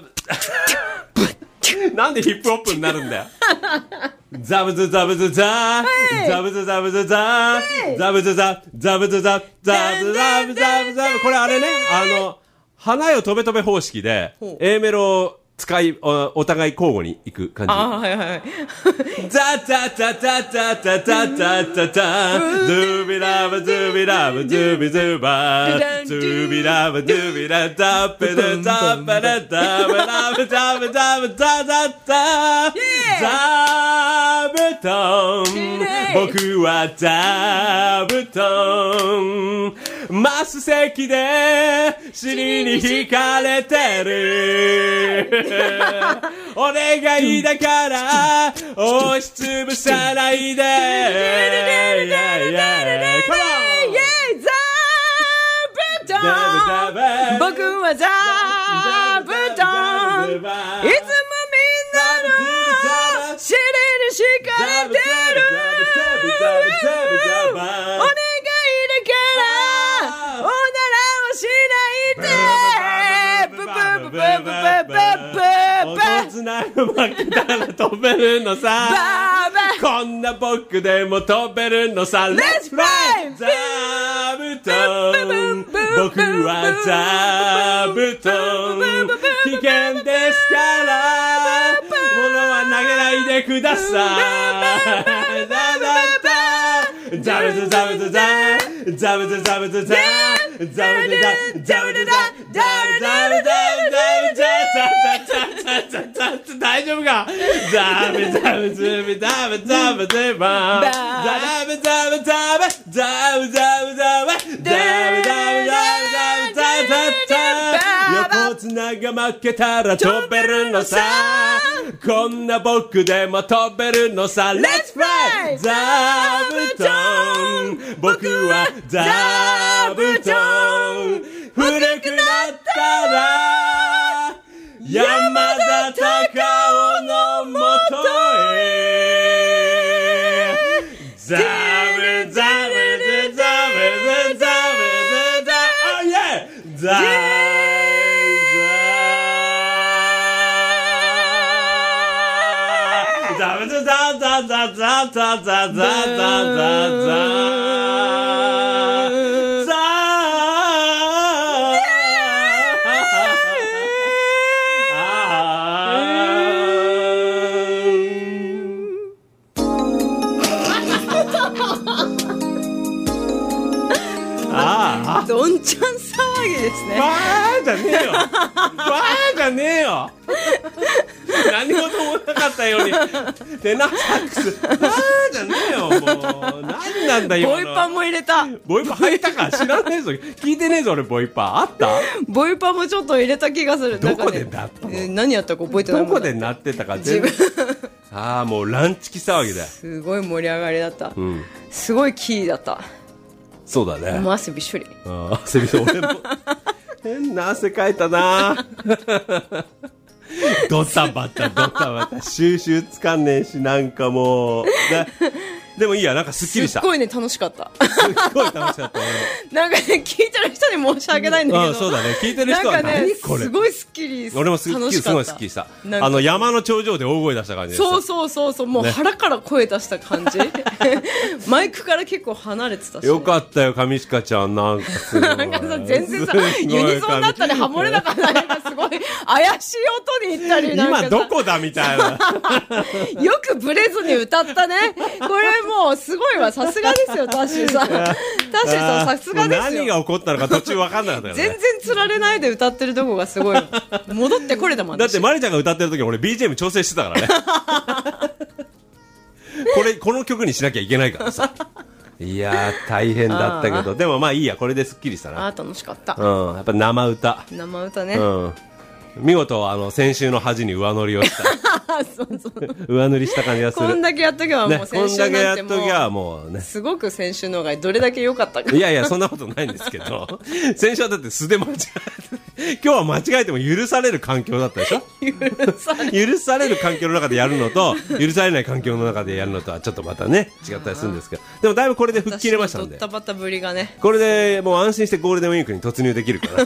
なんでヒップホップになるんだよ。ザブズザブズザーザブズザブズザーザブズザザブズザザブザブザブザブ。これあれね、あの花よ飛べ飛べ方式で A メロを使い お, お互い交互に行く感じ。 あ、はいはいはい。 ザザザザザザザザザザズビラバズビラバズビズバズビラバズビラザペルザペルザベラブザブザブザザザザブトン僕はザブトンマス席で尻に惹かれてるお願いだから押しつぶさないで僕はザブトンいつもみんなの尻に敷かれてるお願いだからおならをしないでブブブブブブブおとつなが負けたら飛べるのさこんな僕でも飛べるのさ Let's fly! 座布団僕は座布団危険ですから物は投げないでくださいザブズザブズザザブズザブズザザブズザザブズザザブズザ大丈夫かザブザブズビザブザブズバザブザブザブザブザブザブザブザブザブザブザ横綱が負けたら飛べるのさこんな僕でも飛べるのさ Let's fly! ザブトン僕はザブトン古くなったら山田隆夫のもとへザブザブザブザブザブザブ Oh yeah! ザザブザザザザザザザザザザどんちゃん騒ぎですね。 わーじゃねえよわーじゃねえよ何事もなかったようにテナーサックスわーじゃねえよもう何なんだよボイパも入れた。 ボイパ入ったか知らねえぞ聞いてねえぞ俺ボイパあったボイパもちょっと入れた気がする。 どこで鳴ったの、 えー、何やったか覚えてないもん。 どこで鳴ってたか全部ああもうランチキ騒ぎだよ。 すごい盛り上がりだった、 うん、 すごいキーだった。 そうだね。 もう汗びっしょり。 あ汗びっしょり。俺も変な汗かいたな。ドタバタドタバタ収集つかんねえしなんかもう。でもいいやなんかすっきりした。 すっごいね楽しかった。 すっごい楽しかった。 なんかね聞いてる人に申し訳ないんだけど。 ああそうだね聞いてる人は何これ。 すごいすっきり。 俺もすっきりすごいすっきりした。あの山の頂上で大声出した感じです。 そうそうそうそうもう腹から声出した感じ。マイクから結構離れてたし、ね。よかったよ上鹿ちゃんなんかすごい。 なんかさ全然さユニゾンだったりハモれなかったりなんかすごい怪しい音に行ったりなんかさ。 今どこだみたいな。 よくブレずに歌ったね。これもうすごいわさすがですよタッシーさん。タッシーさんさすがですよ。 何が起こったのか途中分かんなかったよね。 全然つられないで歌ってるとこがすごい。戻ってこれたもん。 だってマリちゃんが歌ってる時俺 ビージーエム 調整してたからね。これこの曲にしなきゃいけないからさ。いやー大変だったけどでもまあいいやこれですっきりしたな。 あー楽しかった。 うんやっぱ生歌。 生歌ね。 うん見事あの先週の恥に上乗りをしたそうそう上塗りした感じがする。 こんだけやっとけばもう先週なんてもう、ね、こんだけやっとけばもうねすごく先週の方がどれだけ良かったか。 いやいやそんなことないんですけど先週はだって素で間違えて今日は間違えても許される環境だったでしょ。許され許される環境の中でやるのと許されない環境の中でやるのとはちょっとまたね違ったりするんですけど、でもだいぶこれで吹っ切れましたんで、 ドッタバタぶりがね、これでもう安心してゴールデンウィークに突入できるから、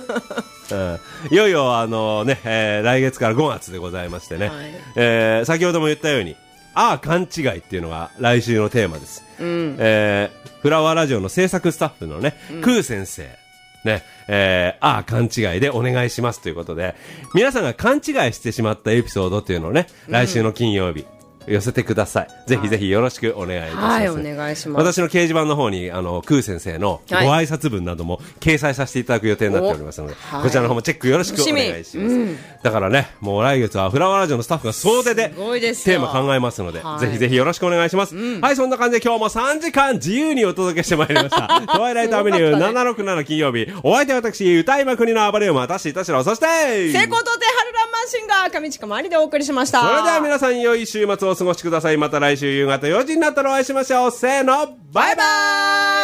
うん、いよいよあのね、えー、来月からごがつでございましてね、はい、えー、先ほども言ったようにああ勘違いっていうのが来週のテーマです、うん、えー、フラワーラジオの制作スタッフのね、うん、クー先生ね、えー、ああ勘違いでお願いしますということで、皆さんが勘違いしてしまったエピソードっていうのをね、来週の金曜日、うん、寄せてください。ぜひぜひよろしくお願いいたします。 はい、お願いします。 私の掲示板の方にあのクー先生のご挨拶文なども掲載させていただく予定になっておりますので、はい、こちらの方もチェックよろしくお願いします、うん、だからね、もう来月はフラワーラジオのスタッフが総出でテーマ考えますので、はい、ぜひぜひよろしくお願いします、うん、はい、そんな感じで今日もさんじかん自由にお届けしてまいりましたトワイライトアベニューななろくなな金曜日、お相手は私歌いまくりの暴れ馬、私田代、そして成功とて春ランマンシンガー上地下まりでお送りしました。 それでは皆さん良い週末をお過ごしください。また来週夕方よじになったらお会いしましょう。せーの、バイバーイ。